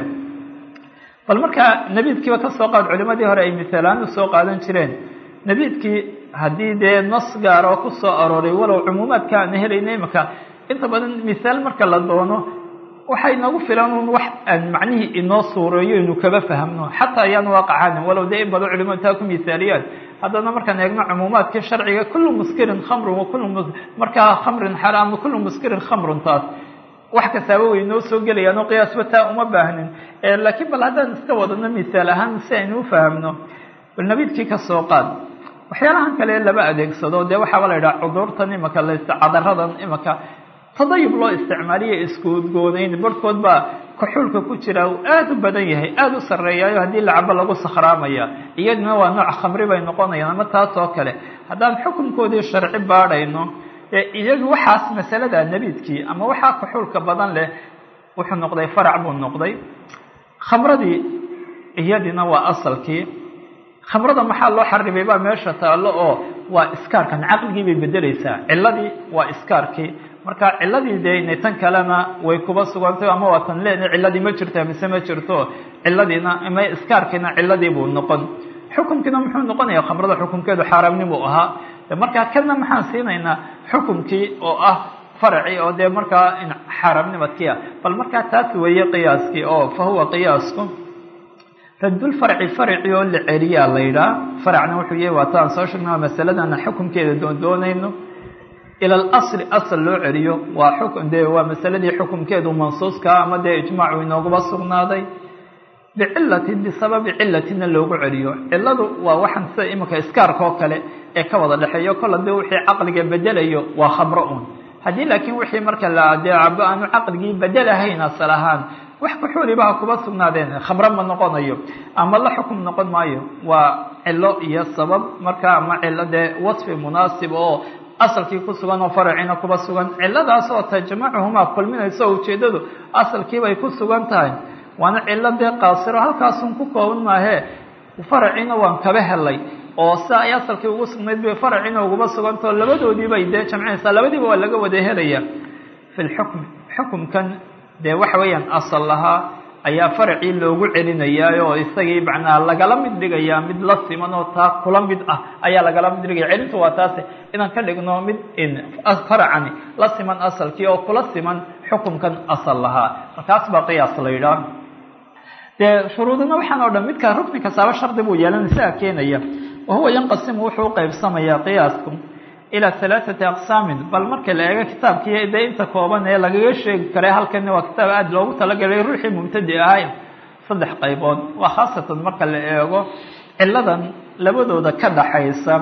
bal markaa nebiidkiiba ka soo qaad culimadii hore ay misaalaan usoo qaadan jireen nebiidkii haddii dee nas gaar oo ku soo arooray walow cumuumaadka aan helayna imika inta badan misaal marka la doono waxay nagu filan un wax aan macnihii inoo suureeyo inu kaba fahmno xataa ayaan waaqacanin walow dee in badan culimadu taa ku misaaliyaan haddana markaan eegno cumuumaadkii sharciga kullu muskirin khamrun wa kullu markaa khamrin xaraam wa kullu muskirin khamrun taas wax kastaaba way noo soo gelayaan oo qiyaasba taa uma baahnin laakiin bal haddaan iska wadano misaal ahaan si aynu u fahamno bal nabiidkii ka soo qaad waxyaalahan kale laba adeegsado dee waxaaba la yidhaha cudurtan imika cadaradan imika tadayub loo isticmaaliyo iskuudgoonayn barhkood baa kaxuulka ku jira uu aada u badan yahay aada u sarreeyaayo haddii lacabo lagu sakhraamaya iyaduna waa nooc khamri bay noqonayaan ama taas oo kale haddaan xukunkoodii sharci baadhayno iyagu waxaas masalada nebiidkii ama waxaa kaxuulka badan leh wuxuu noqday farac buu noqday khamradii iyadina waa asalkii khamrada maxaa loo xaribay baa meesha taallo oo waa iskaarkan caqligii bay bedelaysaa ciladii waa iskaarkii marka ciladii dee inay tan kalena way kuba sugantay ama waa tan leena ciladii ma jirta mise ma jirto ciladiina ama iskaarkiina ciladii buu noqon xukunkiina muxuu noqonayaa khamrada xukunkeedu xaaraamnimo ahaa markaa kana maxaan siinaynaa xukunkii oo ah farci oo dee markaa xaaraamnimadkiia bal markaa taas weeye qiyaaskii oo fa huwa qiyaasku raddulfarci farci oo la celiyaa la yidhaha faracna wuxuu yahay waa taan soo sheegna masaladana xukunkeeda doondoonayno ila alasli asal loo celiyo waa xukun dee waa masaladii xukunkeedu mansuuska ama dee ijmaacu inooguba sugnaaday bicilatin bisababi cilatina loogu celiyo ciladu waa waxaan sida imika iskaarka oo kale ee ka wada dhexeeyo kol hadii wixii caqliga bedelayo waa khamro un haddii laakiin wixii marka la adeecabo aanu caqligii bedelahayn asal ahaan wax kaxuulibaha kuba sugnaadeen khamro ma noqonayo ama la xukum noqon maayo waa cilo iyo sabab marka ama cilo dee wasfi munaasib oo asalkii ku sugan oo faracina kuba sugan ciladaas oo tajmacuhumaa kulminayso oo ujeedadu asalkiibay ku sugan tahay waana cilo dee qaasiro halkaasun ku kooban maahee faracina waan kaba helay oo sida ay asalkii ugu sugnayd bay faracina uguba sugantao labadoodiibay dee jamcinaysaa labadiiba waa laga wada helaya fi lxukmi xukumkan dee waxa weeyaan asal lahaa ayaa faracii loogu celinayaa oo isagii macnaa lagala mid dhigayaa mid la siman oo taa kula mid ah ayaa lagala mid dhigaya celintu waa taase inaan ka dhigno mid faracani la siman asalkii oo kula siman xukumkan asal lahaa markaas baa qiyaas la yidhaah dee shuruudina waxaan oo dhan midka rukni kastaaba shardi buu yeelan isaga keenaya wahuwa yanqasimu wuxuu u qaybsamayaa qiyaasku ilaa halaaثati aqsaamin bal marka la eego kitaabkii dee inta kooban ee lagaga sheegi karay halkani waa kitaab aada loogu talagalay ruuxii mubtadi ahay 3 qaybood waa khaasatan marka la eego ciladan labadooda ka dhaxaysa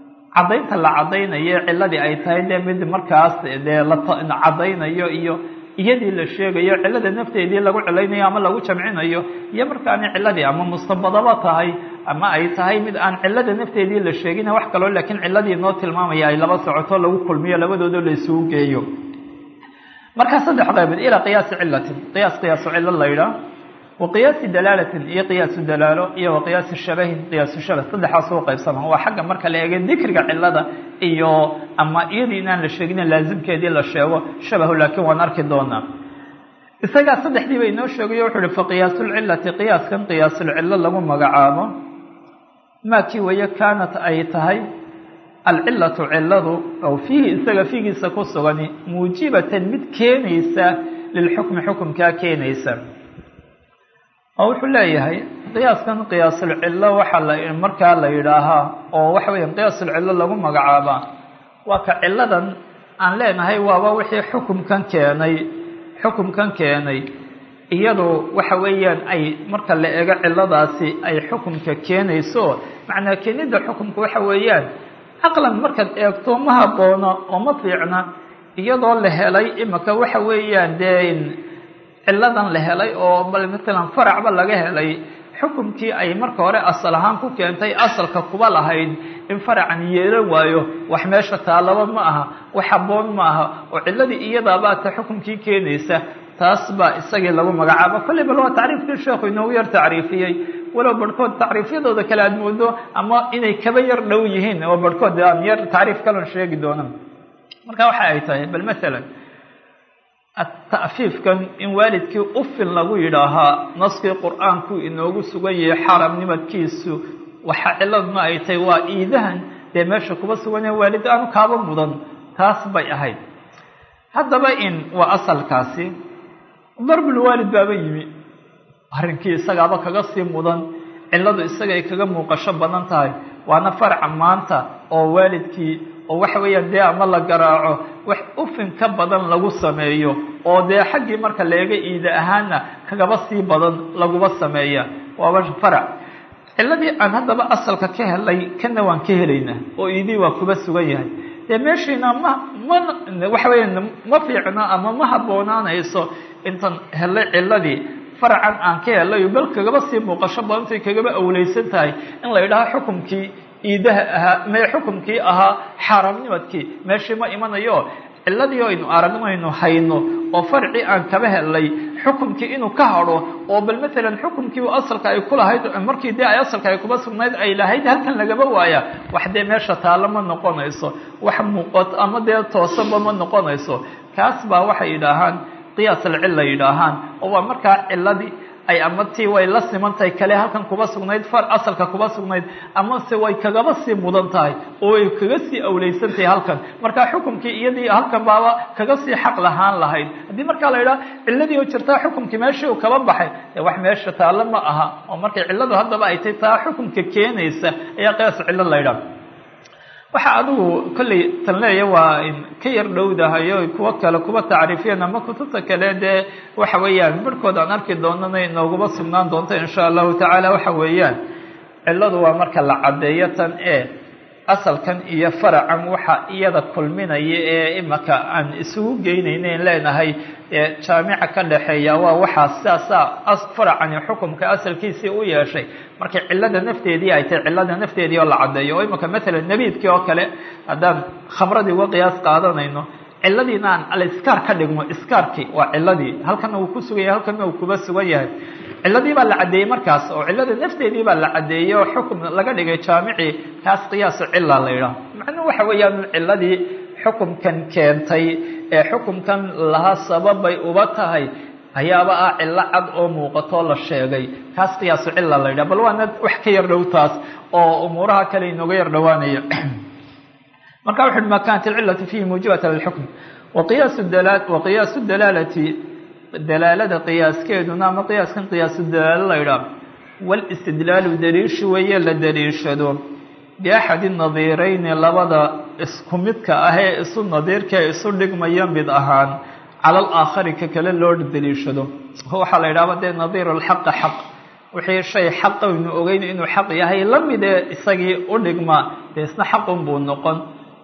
caddaynta la caddaynayo ciladii ay tahay dee mid markaas dee la caddaynayo iyadii la sheegayo cilada nafteedii lagu cilaynayo ama lagu jamcinayo iyo markaana ciladii ama mustabadaba tahay ama ay tahay mid aan cilada nafteedii la sheegina wax kaloo laakiin ciladii noo tilmaamaya ay laba socoto lagu kulmiyo labadooda la isugu geeyo marka saddex qaybood ila qiyaas cilatin qiyaas cilo la yidhaah وقياس دلالة iyo قياس دلالة iyo وقياس شبه قياس شبه saddexaas oo qaybsama waa xagga marka la eego dhikriga cilada iyo ama iyadii inaan la sheegin laazimkeedii la sheego shabahu laakiin waan arki doonaa isaga saddexdii bay noo sheegay wuxuu fa qiyaasul cilati qiyaaskan qiyaasul cilla lagu magacaabo ma kii waya kaanat ay tahay alcillatu cilladu aw fiihi isaga fiigiisa ku sugan muujibatan mid keenaysa lilxukmi xukumka keenaysa wuxuu leeyahay qiyaaskan qiyaasul cillo waxa la markaa la yidhaahaa oo waxa weeyaan qiyaasul cillo lagu magacaabaa waa ka cilladan aan leenahay waaba wixii xukumkan keenay iyadoo waxa weeyaan ay marka la eego cilladaasi ay xukumka keenayso macnaa keenida xukumka waxa weeyaan aqlan markaad eegto ma habboona oo ma fiicna iyadoo la helay imaka waxa weeyaan dee ciladan la helay oo bal midkan faracba laga helay xukumkii ay marka hore asal ahaan ku keentay asalka kuba lahayd in faracan yeelan waayo wax meesha taalaba ma aha wax habboon ma aha oo ciladii iyadaaba ta xukumkii keenaysa taas baa isagii lagu magacaabo kulli bal waa tacriifkii sheekhu inuu yar tacriifiyay walow barkood tacriifyadooda kala aad moodo ama inay kaba yar dhow yihiin oo barkood aan yar tacriif kale sheegi doono marka waxa ay tahay bal mesela التأفيفكن إن والدكي أفل لغو يداها نسكي قرآن كو إنوغو سوغي حرام نمتكيسو وحاعلاد ما أيتي وإيدهن دي ماشا كوبا سوغي والد أنو كابا مدن تاس باي أهي هذا باين وأصل كاسي ضرب الوالد بابا يمي هرنكي إساقابا كغسي مدن علادو إساقا كغا موقشا بدن تاي وانا فرع مانتا أو والدكي oo waxa weeyaan dee ama la garaaco wax ufin ka badan lagu sameeyo oo dee xaggii marka leega iida ahaana kagaba sii badan laguba sameeya waaba farac ciladii aan haddaba asalka ka helay kana waan ka helaynaa oo iidii waa kuba sugan yahay dee meeshiina waxa weeyaan ma fiicna ama ma habboonaanayso intan helay ciladii faracan aan ka helay bal kagaba sii muuqasho badantay kagaba awleysan tahay in la yidhaaho xukumkii iidaha ahaa mee xukumkii ahaa xaaraamnimadkii meeshii ma imanayo ciladii aynu aragnaynu hayno oo farci aan kaba helay xukumkii inuu ka hadho oo bal maalan xukumkii asalka ay ku lahayd markii dee ay asalka ay kuba sugnayd ay lahayd halkan lagaba waaya wax dee meesha taalo ma noqonayso wax muuqat ama dee toosanba ma noqonayso kaas baa waxay yidhaahaan qiyaas alcilla yidhaahaan oo waa markaa ciladii ay ama tii way la simantahay kale halkan kuba sugnayd far asalka kuba sugnayd ama se way kagaba sii mudan tahay oo way kaga sii awleysan tahay halkan marka xukumkii iyadii halkan baaba kaga sii xaq lahaan lahayd haddii markaa la yidhaha ciladii oo jirtaa xukumkii meeshii uu kaba baxay ee wax meesha taalo ma aha oo markay ciladu haddaba ay tahay taa xukumka keenaysa ayaa qiyaas cillo la yidhaha waxa adigu kolley tan leeya waa ka yar dhowdahayo kuwa kale kuba tacriifiyeen ama kutubta kale dee waxa weeyaan barhkood aan arki doonana inooguma sugnaan doonto insha allahu tacaala waxa weeyaan cilladu waa marka la caddeeyo tan asalkan iyo faracan waxa iyada kulminaya ee imaka aan isugu geynaynayn leenahay jaamica ka dhaxeeya waa waxaa sidaasaa faracan iyo xukumka asalkiisii u yeeshay markay cillada nafteedii ay tahay cillada nafteedii oo la caddeeyo oo imaka maalan nabiidkii oo kale haddaan khamradii uga qiyaas qaadanayno ciladiina aan aliskaar ka dhigno iskaarkii waa ciladii halkana uu ku sugan yahay halkana uu kuba sugan yahay ciladii baa la caddeeyey markaas oo cilada nafteedii baa la caddeeyey oo xukum laga dhigay jaamicii kaas qiyaasu cilla la yidhaah macnuhu waxa weeyaan ciladii xukumkan keentay ee xukumkan laha sababbay uba tahay ayaaba ah cillo cad oo muuqatoo la sheegay kaas qiyaasu cilla la yidhaha bal waana wax ka yar dhow taas oo umuuraha kale inooga yar dhowaanaya marka wuxu uhi ma kanat alcillatu fihi muujibata lilxukm waqiyaasu dalaalati dalaalada qiyaaskeeduna ama qiyaaskan qiyaasu dalaalo la yidhaah walistidlaalu daliishi weeye la daliishado biaxadi nadiirayni labada isku midka ah ee isu nadiirka ee isu dhigmaya mid ahaan cala alaakhari ka kale loo daliishado waxaa la yidhahba dee nadiiru lxaqi xaq wixii shay xaqaynu ogeyn inuu xaq yahay la mid ee isagii u dhigma dee isna xaqun buu noqon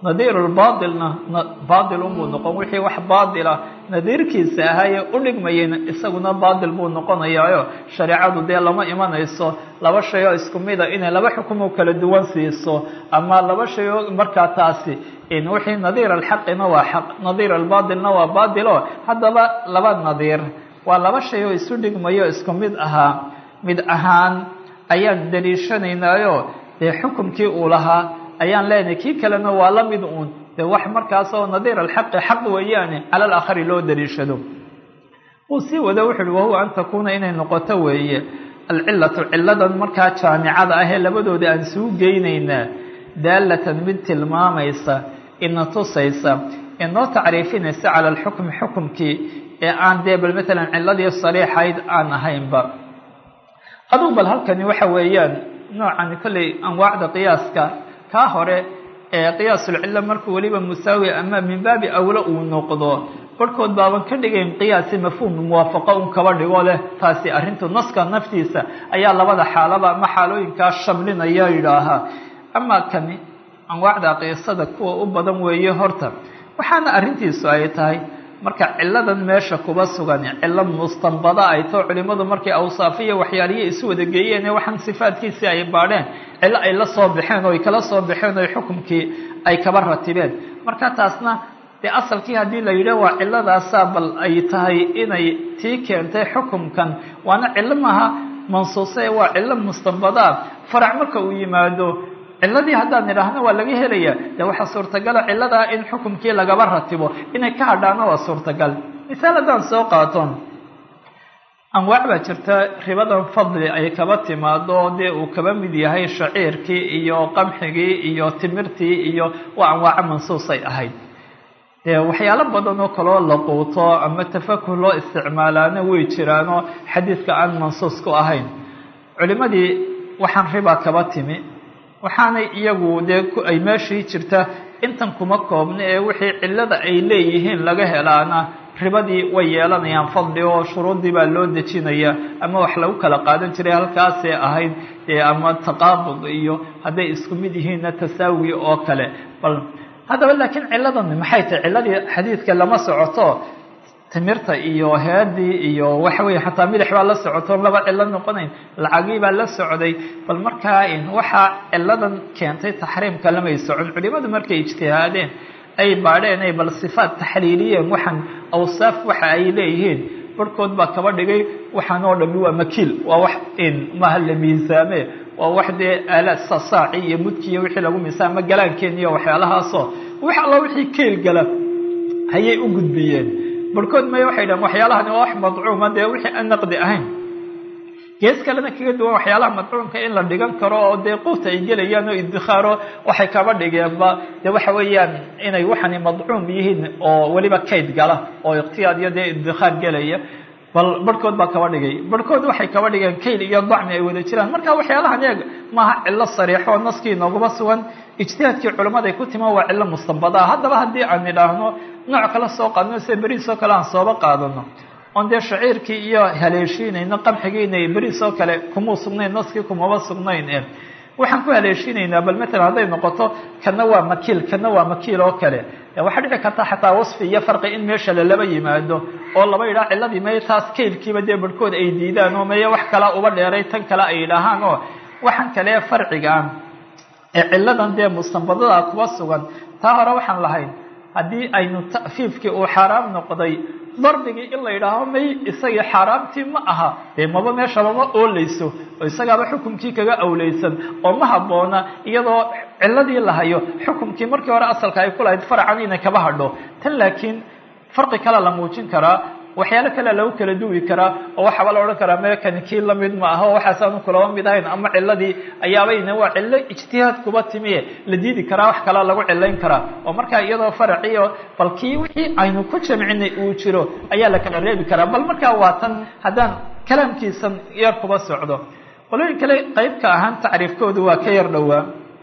nadiirulbaatilna baatil unbuu noqon wixii wax baatila nadiirkiisa ahaye u dhigmayeyna isaguna baatil buu noqonayaayo shareecadu dee lama imanayso laba shay oo isku mida inay laba xukumo kala duwan siiso ama laba shay oo markaa taasi in wixii nadiir alxaqina waa xaq nadiir albaatilna waa baatilo haddaba laba nadiir waa laba shay oo isu dhigmayo isku mid ahaa mid ahaan ayaan daliishanaynaayo dee xukumkii uu lahaa ayaan leenahay kii kalena waa la mid uun dee wax markaas oo nadiir alxaqi xaq weeyaane cala alaakhari loo daliishado uu sii wada wuxu uhi wahuwa an takuuna inay noqoto weeye alcilatu ciladan markaa jaamicada ahee labadooda aan suu geynaynaa daalatan mid tilmaamaysa ina tusaysa inoo tacriifinaysa cala alxukmi xukumkii ee aan dee bal matalan ciladii sariixayd aan ahaynba aduu bal halkani waxa weeyaan noocani kolley anwaacda qiyaaska kaa hore ee qiyaasulcilla markuu weliba musaawi ama min baabi awlo uu noqdo barhkood baaban ka dhigayn qiyaasi mafhuum muwaafaqo un kaba dhigo leh taasi arrintu naska naftiisa ayaa labada xaalaba ama xaalooyinkaa shamlinaya yidhaahaa amaa kani anwaacda qiisada kuwa u badan weeye horta waxaana arrintiisu ay tahay marka ciladan meesha kuba sugan cilo mustanbada ay too culimadu markay awsaafiya waxyaaliye isu wada geeyeen waxaan sifaadkiisii ay baadheen cilo ay la soo baxeen oo ay kala soo baxeen oo xukumkii ay kaba ratibeen marka taasna dee asalkii haddii la yidhaah waa ciladaasaa bal ay tahay inay tii keentay xukumkan waana cilo maaha mansuuse waa cilo mustanbadaa farac marka uu yimaado ciladii haddaan idhaahno waa laga helaya dee waxaa suurtagala ciladaa in xukumkii lagaba ratibo inay ka hadhaana waa suurtagal misaal haddaan soo qaato anwaac baa jirta ribadan fadli ay kaba timaado dee uu kaba mid yahay shaciirkii iyo qamxigii iyo timirtii iyo waa anwaaco mansuusay ahayd dee waxyaalo badan oo kaloo la quuto ama tafakuh loo isticmaalaana way jiraanoo xadiidka aan mansuus ku ahayn culimadii waxaan ribaa kaba timi waxaanay iyagu dee ay meeshii jirta intan kuma koobna ee wixii cilada ay leeyihiin laga helaana ribadii way yeelanayaan fadli oo shuruuddii baa loo dejinaya ama wax lagu kala qaadan jiray halkaasay ahayd ama taqaabud iyo hadday isku mid yihiinna tasaawi oo kale bal haddaba laakiin ciladan maxay tahay ciladii xadiidka lama socoto timirta iyo headii iyo waxa weeye xataa milix baa la socoto laba cilo noqonayn lacagii baa la socday bal markaa waxaa ciladan keentay taxriimka lamay socon culimadu markay ijtihaadeen ay baadheen ay bal sifaat taxliiliyeen waxaan awsaaf waxa ay leeyihiin barhkood baa kaba dhigay waxaan oo dhami waa makiil waa wax maha la miisaame waa wax dee aalaad sasaaci iyo mudkiiyo wixii lagu miisaama galaankeen iyo waxyaalahaasoo wax alla wixii keel gala hayay u gudbiyeen barhkood may waxay dhahan waxyaalahan waa wax madcuuma dee wixii aan naqdi ahayn gees kalena kaga duwan waxyaalaha madcuumka in la dhigan karo oo dee quuta ay gelayaan oo idikhaaro waxay kaba dhigeenba dee waxa weeyaan inay waxani madcuum yihiin oo weliba kayd gala oo ikhtiyaad iyo dee idikhaar gelaya bal barhkood baa kaba dhigay barhkood waxay kaba dhigeen kayl iyo dacmi ay wada jiraan marka waxyaalahan eeg maaha cilo sariixo oo naskii nooguma sugan ijtihaadkii culimmada ay ku timo waa cilo mustanbadaa haddaba haddii aan idhaahno nooc kala soo qaadno sida beriisoo kale aan sooba qaadano oon dee shaciirkii iyo haleeshiinayno qamxigiina beriisoo kale kumuu sugnayn naskii kumaba sugnayn waxaan ku haleeshinaynaa bal matalan hadday noqoto kana waa makiil kana waa makiil oo kale waxaa dhici karta xataa wasfi iyo farqi in meesha lalaba yimaado oo laba yidhaha ciladii maya taas kaylkiiba dee barhkood ay diidaan oo maya wax kala uba dheeray tan kale ay yidhaahaan oo waxaan kale farcigaan ee ciladan dee mustanbadada kuba sugan taa hore waxaan lahayn haddii aynu ta'fiifkii uu xaaraam noqday darbigii in la yidhaaho may isagii xaaraamtii ma aha dee maba meeshaba ma oolayso oo isagaaba xukumkii kaga awleysan oo ma habboona iyadoo ciladii la hayo xukumkii markii hore asalka ay ku lahayd faracan inay kaba hadho tan laakiin farqi kale la muujin karaa waxyaalo kale lagu kala duwi karaa oo waxaaba la odhan karaa meekani kii lamid ma aha oo waxaasaanu kulaba mid ahayn ama ciladii ayaabayna waa cilo ijtihaad kuba timiye la diidi karaa wax kalaa lagu cilayn karaa oo markaa iyadoo faraciyo bal kii wixii aynu ku jamcinay uu jiro ayaa la kala reebi karaa bal markaa waa tan haddaan kalaamkiisan yar kuba socdo qolooyin kale qaybka ahaan tacriifkoodu waa ka yar dhowaa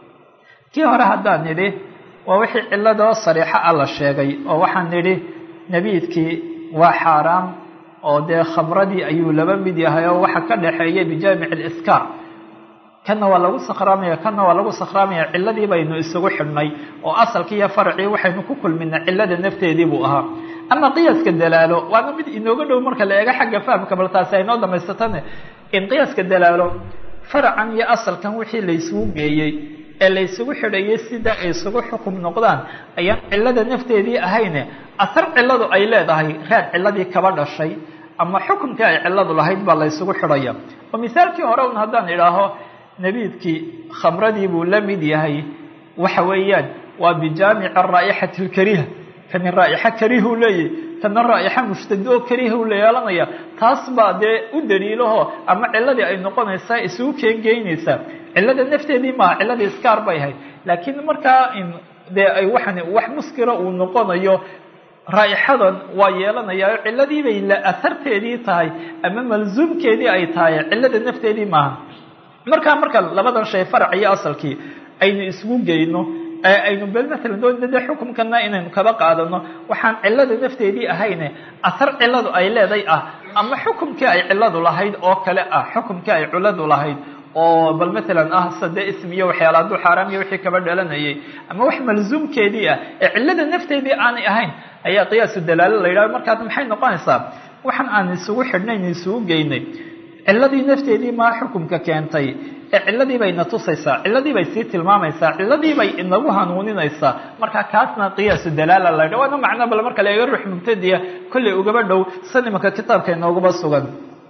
kii hore haddaan nidhi waa wixii ciladoo sariixa a la sheegay oo waxaan nidhi nabiidkii waa xaaraam oo dee khamradii ayuu laba mid yahay oo waxa ka dhaxeeya bijaamic aliskaar kana waa lagu sakhraamaya kana waa lagu sakhraamaya ciladii baynu isugu xidhnay oo asalkii iyo farcii waxaynu ku kulminay cilada nafteedii buu ahaa ama qiyaaska dalaalo waana mid inooga dhow marka la eego xagga fahamka bal taasi ay noo dhamaysatane in qiyaaska dalaalo farcan iyo asalkan wixii la isugu geeyey ee la isugu xidhayay sida ay isugu xukum noqdaan ayaan cilada nafteedii ahayne asar ciladu ay leedahay raad ciladii kaba dhashay ama xukumkii ay ciladu lahayd baa la isugu xidhaya oo misaalkii hore un haddaan idhaaho nabiidkii khamradii buu la mid yahay waxa weeyaan waa bijaamici raa'ixati alkariha kan raa'ixa karihu leeyahay kan raa'ixa mushtado karihu leeyalanaya taas baa dee u daliilaho ama ciladii ay noqonaysaa isugu keengeynaysaa cilada nafteedii ma ciladii iskaar bay ahayd laakiin markaa in dee ay waxan wax muskira uu noqonayo raa'ixadan waa yeelanayaa ciladii bay la asarteedii tahay ama malzuumkeedii ay tahay cilada nafteedii maaha marka labadan shay farc iyo asalkii aynu isugu geyno aynu bel maalan doonada xukumkana inaynu kaba qaadano waxaan cilada nafteedii ahayne asar ciladu ay leeday ah ama xukumkii ay ciladu lahayd oo kale ah xukumkii ay ciladu lahayd oo bal maalan ah sade ismiyo waxyaala hadduu xaaraam iyo wixii kaba dhalanayay ama wax malzuumkeedii ah ee cilada nafteedii aanay ahayn ayaa qiyaasu dalaalo la yidhaha markaas maxay noqonaysaa waxaan aan isugu xidhnayn isugu geynay ciladii nafteedii maa xukumka keentay ee ciladii bay na tusaysaa ciladii bay sii tilmaamaysaa ciladii bay inagu hanuuninaysaa marka kaasna qiyaasu dalaala la yidhaha waana macno bal marka la eega ruux mubtadiya kollay ugaba dhow sanimaka kitaabka inoogaba sugan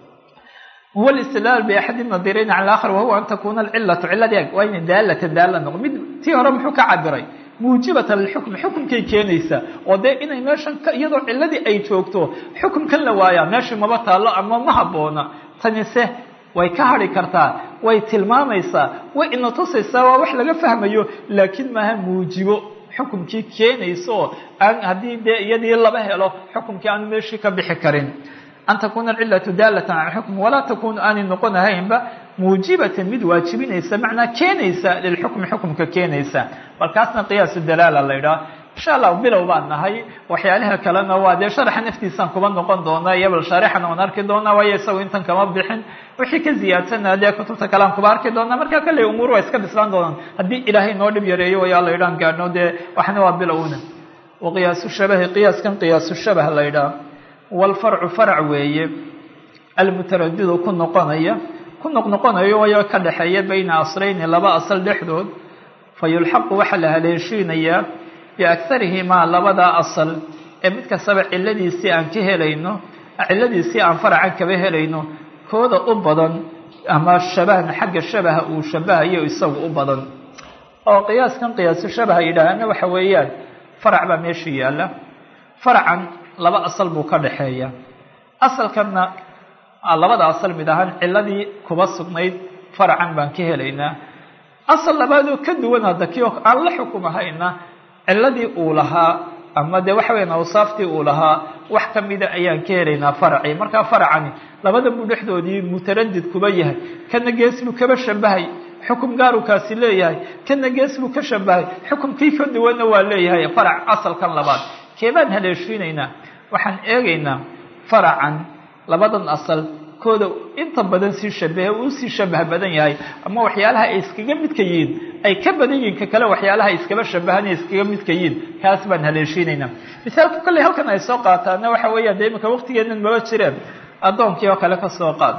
هو الاستدلال بأحد النظيرين على الآخر وهو أن تكون العلة علة وين دالة نقمد تيهرا محوك عبري موجبة للحكم حكم كي كينيسا وده إنه ماشان يضع الذي أي توقته حكم كل وايا ماشي مبطا الله أما مهبونا تنسه way ka hari kartaa way tilmaamaysaa way ina tusaysaa waa wax laga fahmayo laakiin maaha muujibo xukunkii keenayso aan hadii iyadii laba helo xukunkii aan meeshii ka bixi karin أن تكون العلة دالة على الحكم ولا تكون آن نقونها ينبا موجبة مد واجبينيسا معنى كينيسا للحكم حكم كينيسا والكاسنا قياس الدلالة الله يرى إن شاء الله بلو بعدنا هاي وحيالها كلامنا وادي شرح نفتي سانكوبان نقون دونا يبل شارحنا ونركي دونا ويسوي انتن كما بحن وحي كزيادتنا هذه كتبت كلام كبار كدونا مركا كل أمور ويسكا بسلان دونا هدي إلهي نورد بيريو ويا الله يران قارنو دي وحنا وابلونا وقياس الشبه قياس كان قياس الشبه الله يرى والفرع فرع ويه المتردد كن نقنية ويا كدحية بين أصلين لبا أصل دحدود فيلحق وحلها ليشينيا بأكثرهما لبدا أصل إمتك سبع الذي سيان كهلينه الذي سيان فرعا كبهلينه كود أبدا أما الشبه حق الشبه وشبه يسوي أبدا أو قياس كان قياس الشبه إلى أنه وحويان فرع بمشي له فرعا laba asal buu ka dhaxeeya asalkana labada asal mid ahaan ciladii kuba sugnayd farcan baan ka helaynaa asal labaadoo ka duwan hadda kii aan la xukumahayna ciladii uu lahaa ama de waxa weeyaan awsaaftii uu lahaa wax kamida ayaan ka helaynaa farci marka farcani labada mudhaxdoodii mutaraddid kuba yahay kana geeslu kaba shabahay xukum gaar uu kaasi leeyahay kana geeslu ka shabahay xukumkii ka duwana waa leeyahay farc asalkan labaad keebaan haleeshiinaynaa waxaan eegaynaa faracan labadan asal kooda inta badan si shabah badan yahay ama waxyaalaha ay iskaga midka yihiin ay ka badan yihiin ka kale waxyaalaha iskaga shabahan ay iskaga midka yihiin kaas baan haleeshiinaynaa misaalka kale halkan ay soo qaataana waxa weeyaan deemka waqtigeedan maba jireen adoonkii oo kale ka soo qaad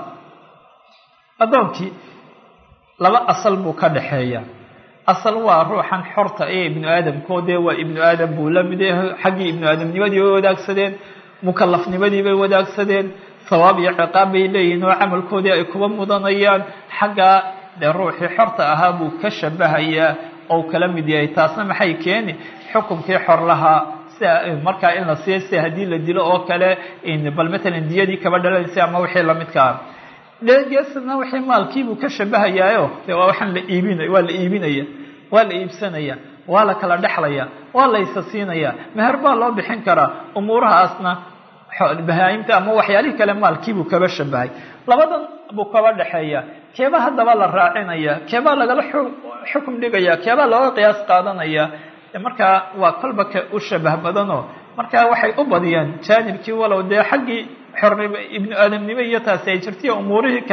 adoonkii laba asal buu ka dhaxeeya asal waa ruuxan xorta ee ibnu aadam koodee waa ibnu aadam buu la mid yahay xaggii ibnu aadamnimadii way wadaagsadeen mukallafnimadii bay wadaagsadeen sawaab iyo ciqaab bay leeyihiin oo camalkoodii ay kuba mudanayaan xaggaa dee ruuxii xorta ahaa buu ka shabahayaa oo kala mid yahay taasna maxay keeni xukumkii xor lahaa sida markaa in la siiyo sida haddii la dilo oo kale bal matalan diyadii kaba dhalanaysa ama wixii lamidka ah geesna wixii maalkiibuu ka shabahayaayo dee waa waxaan la iibinaya waa la iibsanaya waa la kala dhexlaya waa la isa siinaya meher baa loo bixin karaa umuurahaasna bahaayimta ama waxyaalihii kale maalkiibuu kaba shabahay labadan buu kaba dhexeeya keebaa haddaba la raacinaya keebaa lagala xukum dhigaya keebaa looga qiyaas qaadanaya markaa waa kolba ka u shabah badanoo markaa waxay u badiyaan jaanibkii walow dee xaggii xornimo ibnu aadamnimo iyo taasi ay jirtaiyo umuurihii kale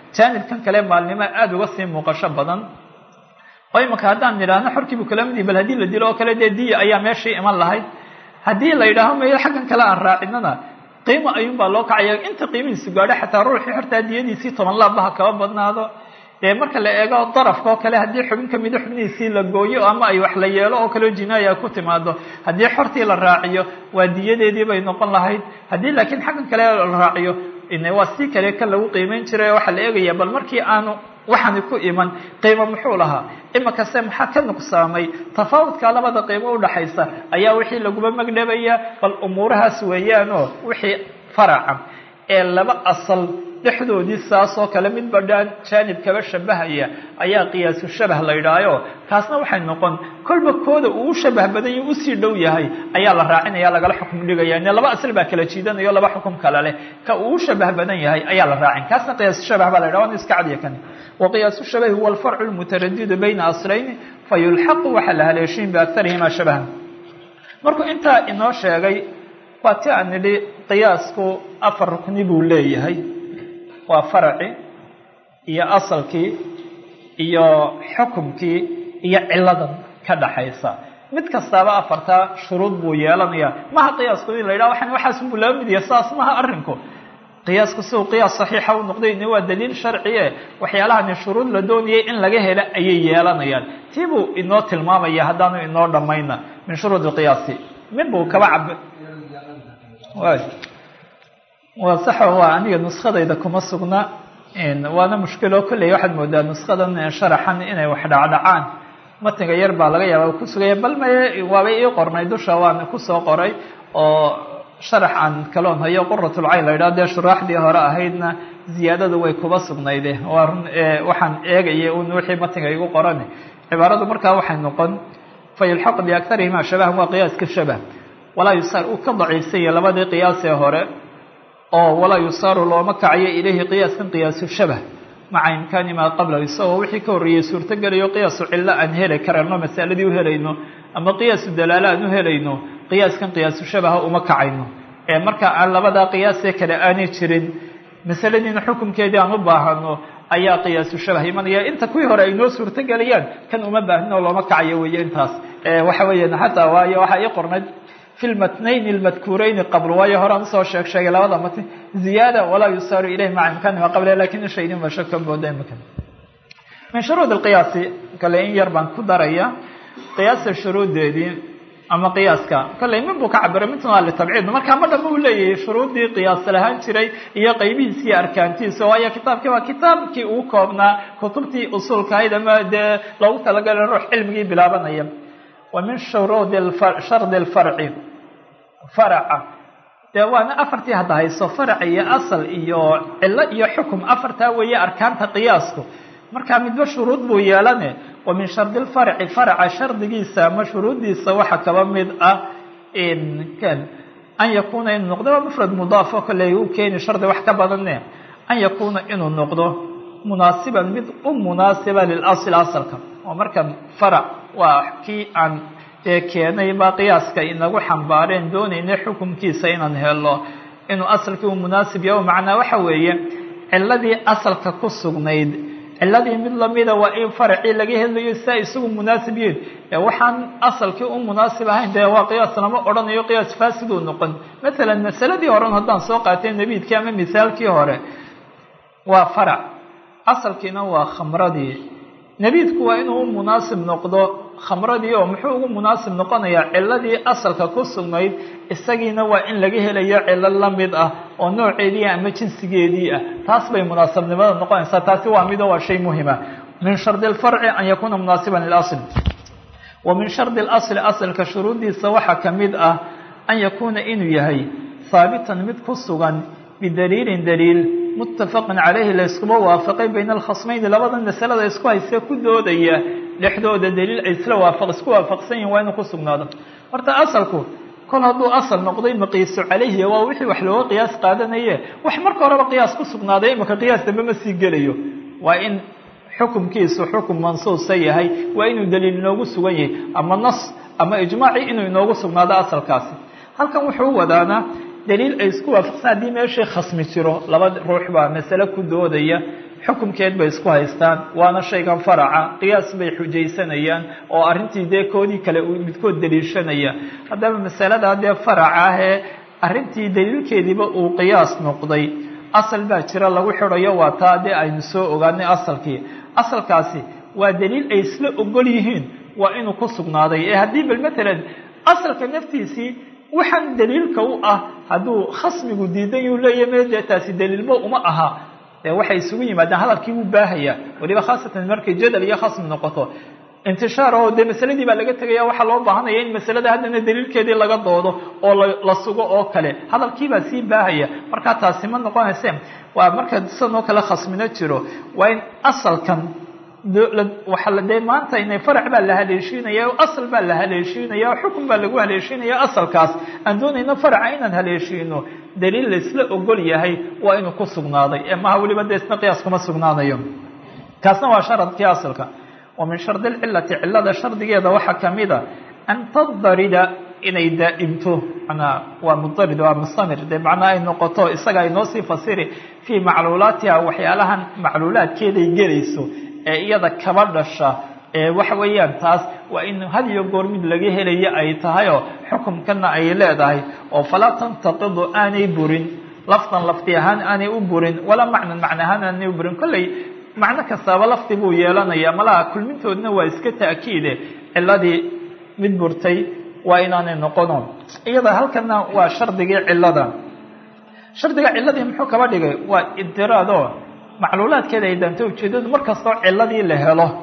jaanibkan kale maalnimo aada uga sii muuqasho badan oo imanka haddaan nidhaahno xorkii buu kala mid yahay bal haddii la dilo oo kale dee diya ayaa meeshii iman lahayd haddii la yidhaaho mayo xaggan kale aan raacinana qiimo ayuunbaa loo kacaya inta qiimihiisu gaadho xataa ruuxii hortaa diyadiisii 10 laabbaha kaba badnaado dee marka la eego darafka oo kale haddii xubin ka mida xubnihiisii la gooyo ama ay wax la yeelo oo kaleo jinaaya ku timaado haddii xortii la raaciyo waa diyadeedii bay noqon lahayd haddii laakiin xaggan kale la raaciyo waa si kale kan lagu qiimeyn jiray waxaa la eegaya bal markii aanu waxaani ku iman qiimo muxuu lahaa imakase maxaa ka nuqsaamay tafaawudka labada qiimo udhaxaysa ayaa wixii laguma magdhabaya bal umuurahaas weeyaanoo wixii faraca ee laba asal dhexdoodii saas oo kale mid badhaan jaanib kaba shabahaya ayaa qiyaasu shabah la yidhaayo kaasna waxay noqon kolba kooda uu shabah badan yahay usii dhow yahay ayaa la raacinaya lagala xukum dhigaya in laba asal baa kala jiidanayo laba xukum kala leh ka uu shabah badan yahay ayaa la raacin kaasna qiyaasu shabah baa la yidhaha iska cadiya kan wa qiyaasu shabah huwa al-far'u al-mutaraddid bayna aslayn fayulhaq wa hal haleeshin bi aktharihima shabahan markuu inta inoo sheegay waati aan nidhi qiyaasku afar rukni buu leeyahay waa farci iyo asalkii iyo xukumkii iyo ciladan ka dhaxaysa mid kastaaba afarta shuruud buu yeelanaya maha qiyaasku in la yidhaha waxaan waxaas buu laba mid yahay saas maha arrinku qiyaasku si uu qiyaas saxiixa u noqday waa daliil sharciye waxyaalahan shuruud la doonayay in laga helo ayay yeelanayaan tiibuu inoo tilmaamaya haddaanu inoo dhammayna min shuruudi qiyaasi mid buu kaba cab waa sax waa aniga nuskadayda kuma sugna waana mushkilo kolley waxaad moodaa nuskadan sharaxan inay wax dhacdhacaan matniga yar baa laga yaaba ku sugaya bal maye waabay ii qornay dusha waan kusoo qoray oo sharax aan kaloon hayo quratulcayn la yidhaha dee shuraaxdii hore ahaydna ziyaadadu way kuba sugnayde waa run waxaan eegaya un wixii matniga igu qoran cibaaradu markaa waxay noqon fayulxaq biaktarihima shabahan waa qiyaaska shabah walaa yusaar uu ka daciifsanya labadii qiyaasee hore oo walaa yusaaru looma kacayo ilayhi qiyaaskan qiyaasu shabah maca imkaani maa qablahu isagoo wixii ka horreeyey suurtogelayo qiyaasu cillo aan heli karano masaladii u helayno ama qiyaasu dalaalo aan u helayno qiyaaskan qiyaasu shabaha uma kacayno ee marka aan labadaa qiyaasee kale aanay jirin masaladiina xukunkeedii aan u baahano ayaa qiyaasu shabah imanaya inta kuwii hore ay noo suurtogelayaan kan uma baahnin oo looma kacayo weeye intaas waxa weeyaan xataa waayo waxaa ii qornayd في المتنين المذكورين قبل ويا هران صار شيء لهذا متن زيادة ولا يصار إليه مع إمكان ما قبله لكن الشيء ما شك بوده مكان من شروط القياس كلين يربان كدرية قياس الشروط دي أما قياس كلا من بوك عبر من تنال التبعيد ما كان مرة مولي شروط دي قياس لها شري هي قيمين سي أركانتي سواء كتاب كما كتاب كي أوكبنا كتبتي أصول كايدا ما لو تلقى الروح علمي بلا بنية ومن شروط شرط الفرع فرع وانا أفرتي هذا هي فرع هي أصل إيو إلا إيو حكم أفرتها وهي أركان قياسه مركا من دو شروط بو يالانه ومن شرط الفرع فرع شرط جيسا ما شروط ديسا وحا كبامد إن كان أن يكون إن نقضه مفرد مضاف وكل يمكن شرط وحكا بدنه أن يكون إن النقضه مناسبا مناسبا للأصل أصلك ومركا فرع وحكي عن keenay baa qiyaaska inagu xambaareen doonayna xukunkiisa inaan helo inuu asalkii uu munaasib yahay macna waxa weeye ciladii asalka ku sugnayd ciladii mid lamida waa in farci laga helayo si isugu munaasib yahay waxaan asalkii uu munaasib ahayn de waa qiyaas lama oranayo qiyaas faasid uu noqon mesela masaladii hore haddaan soo qaatay nabiidkii ama misaalkii hore waa farac asalkiina waa khamradii nabiidku waa inuu munaasib noqdo khamradii oo muxuu ugu munaasib noqonayaa ciladii asalka ku sugnayd isagiina waa in laga helayo cilo la mid ah oo nooceedii ama jinsigeedii ah taas bay munaasibnimada noqonaysaa taasi waa mid oo waa shay muhiim ah min shart al-far'i an yakuna munasiban lil-asl wa min shart al-asl asalka shuruudiisa waxa kamid ah an yakuna inuu yahay thaabitan mid ku sugan bidaliilin daliil متفق عليه لا يسكبوا وافقين بين الخصمين لبضا مسألة يسكوا يسكوا دودية لحدود دليل إسلا وافق يسكوا وافقسين وين قصوا هذا ورتا أصلكم كل هذا أصل نقضي مقيس عليه ووحي وحلوه قياس قادنية وحمر قرب قياس قصوا هذا ما قياس تمام السجليه وإن حكم كيس وحكم منصوص سيء وإنه دليل نوجس وجه أما النص أما إجماعي إنه نوجس هذا أصل كاسي هل كان وحوه دانا دليل ay isku waafaqsan hadii meesha khasmi jiro laba ruux baa mas'ala ku doodaya xukumkeed bay isku haystaan waana shaygan faraca qiyaas bay xujaysanayaan oo arrintii dee koodii kale uu midkood daliishanaya haddaba masalada dee faraca ahee arrintii daliilkeediiba uu qiyaas noqday asal baa jira lagu xidhayo waa taa dee aynu soo ogaanay asalkii asalkaasi waa daliil ay isla ogol yihiin waa inuu ku sugnaaday ee haddii bal matalan asalka naftiisii waxaan daliilka u ah hadduu khasmigu diidan yuu leeyahay mee dee taasi daliilba uma aha dee waxay isugu yimaadaan hadalkii wuu baahaya waliba khaasatan markay jadal iyo khasmi noqoto intishaar oo dee masaladii baa laga tegaya waxaa loo baahanaya in masalada haddana daliilkeedii laga doodo oo la sugo oo kale hadalkiibaa sii baahaya markaa taasi ma noqonayse waa marka sidan oo kale khasmino jiro waa in asalkan waxaa dee maanta inay farac baa la haleeshiinaya asal baa la haleeshiinaya xukun baa lagu haleeshiinaya asalkaas aan doonayno faraca inaan haleeshiino daliil la isla ogol yahay waa inuu ku sugnaaday ee maha weliba dee isna qiyaas kuma sugnaanayo kaasna waa sharadkii asalka wa min shardi lcilati cilada shardigeeda waxaa kamida an tadarida inay daa'imto manaa waa mudarid waa mustamir dee macnaa ay noqoto isaga ay noo sii fasiri fii macluulaatiha waxyaalahan macluulaadkeeday gelayso ee iyada kaba dhasha ee waxa weeyaan taas waa in had iyo goor mid laga helayo ay tahay oo xukumkana ay leedahay oo falaa tantaqidu aanay burin lafdan lafdi ahaan aanay u burin walaa macnan macna ahaan aanay u burin kolley macno kastaaba lafdi buu yeelanaya malaha kulmintoodna waa iska ta'kiide ciladii mid burtay waa inaanay noqono iyada halkana waa shardigii cilada shardiga ciladii muxuu kaba dhigay waa idiraado macluulaadkeeda ay daanto ujeedadu markastoo ciladii la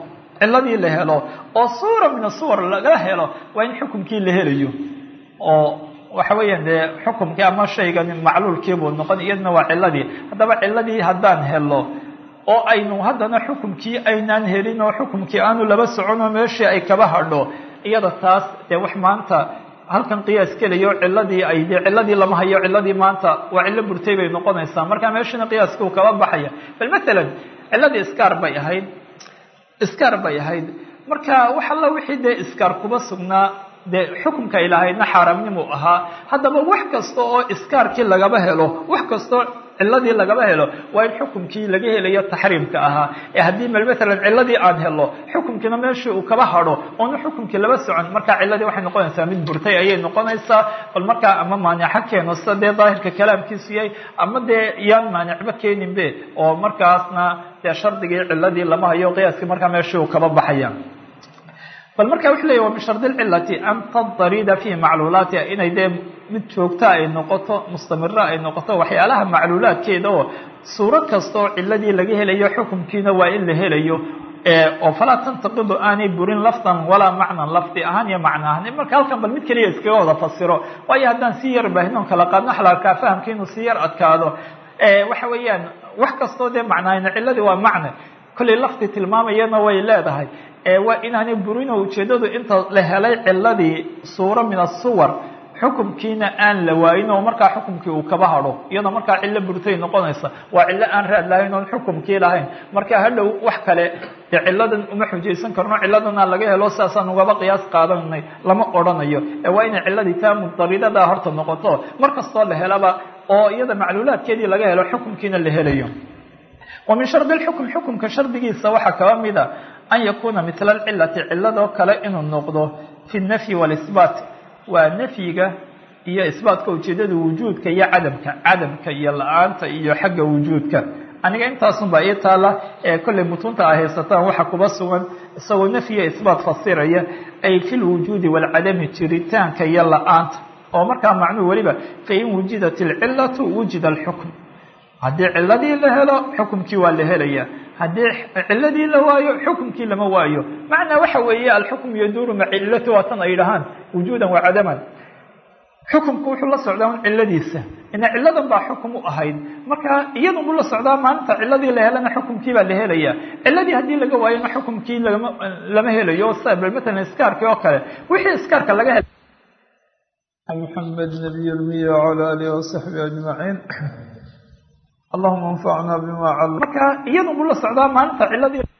helo oo suura min asuwar laga helo waa in xukumkii la helayo oo waxa weeyaan dee xukumkii ama shaygan macluulkiibuu noqon iyadna waa ciladii haddaba ciladii haddaan helo oo aynu haddana xukumkii aynaan helin oo xukumkii aanu laba soconoo meeshii ay kaba hadho iyada taas dee wax maanta halkan qiyaas kelayo ciladii ay dee ciladii lama hayo ciladii maanta waa cilo burtay bay noqonaysaa markaa meeshana qiyaaskii uu kaba baxaya bal matalan ciladii iskaar bay ahayd marka wax alla wixii dee iskaar kuba sugnaa dee xukumka ay lahaydna xaaraamnimu ahaa haddaba wax kasta oo iskaarkii lagaba helo wax kastoo ciladii lagaba helo waa in xukumkii laga helayo taxriimka ahaa ee haddii matalan ciladii aan helo xukumkiina meeshii uu kaba hadho oona xukumkii laba socon markaa ciladii waxay noqonaysaa mid burtay ayay noqonaysaa bal markaa ama maanica keeno sida dee daahirka kalaamkiisu yahay ama dee yaan maanicba keeninbe oo markaasna dee shardigii ciladii lama hayo qiyaaskii markaa meeshii uu kaba baxaya bal marka wuxuu leeyahy wa min shardi lcilati an tadarida fi macluulaatiha inay dee mid joogta ay noqoto mustamira ay noqoto waxyaalaha macluulaadkeeda oo suuro kastaoo ciladii laga helayo xukumkiina waa in la helayo oo falaa tantaqidu aanay burin lafdan walaa macnan lafdi ahaan iyo macna ahaan marka halkan bal mid keliya iskaga wada fasiro waayo haddaan sii yar baahinoon kala qaadno xalaalkaa fahamka inuu sii yar adkaado waxa weeyaan wax kastoo dee macnaayna ciladii waa macne kollay lafdi tilmaamayana way leedahay waa inaanay burinoo ujeedadu inta la helay ciladii suuro min asuwar xukumkiina aan la waayin oo markaa xukumkii uu kaba hadho iyadoo markaa cilo burtay noqonaysa waa cilo aan raad lahayn oon xukumkii lahayn marka hadhow wax kale dee ciladan uma xujaysan karno ciladana laga helo sidaasaan ugaba qiyaas qaadanay lama odhanayo waa inay ciladii taa mudaridada horta noqoto mar kastoo la helaba oo iyada macluulaadkeedii laga helo xukumkiina la helayo wa min shardi lxukm xukumka shardigiisa waxaa kaba mida an yakuuna mila alcilati ciladoo kale inuu noqdo fi nafyi walisbaat waa nafyiga iyo isbaatka ujeedada wujuudka iyo cadamka iyo la-aanta iyo xagga wujuudka aniga intaasunbaa ii taala kollay mutunta a haysataan waxa kuba sugan isagoo nafyiga isbaat fasiraya ay fi lwujuudi waalcadami jiritaanka iyo la-aanta oo markaa macnuhu weliba fain wujidat alcilatu wujida alxukm haddii ciladii la helo xukumkii waa la helaya haddii ciladii la waayo xukumkii lama waayo macnaa waxa weeye alxukm yaduuru maca cilati waa tan ay dhahaan wujuudan wa cadaman xukumku wuxuu la socdaa un ciladiisa ina ciladan baa xukum u ahayd marka iyadun buu la socdaa maalinta ciladii la helana xukumkii baa la helaya ciladii haddii laga waayona xukumkii lama helayo sida matalan iskaarkii oo kale wixii iskaarka laga helay محمد نبي المية وعلى آله وصحبه أجمعين اللهم انفعنا بما علمنا. marka iyadu buu la socdaa maalinta ciladii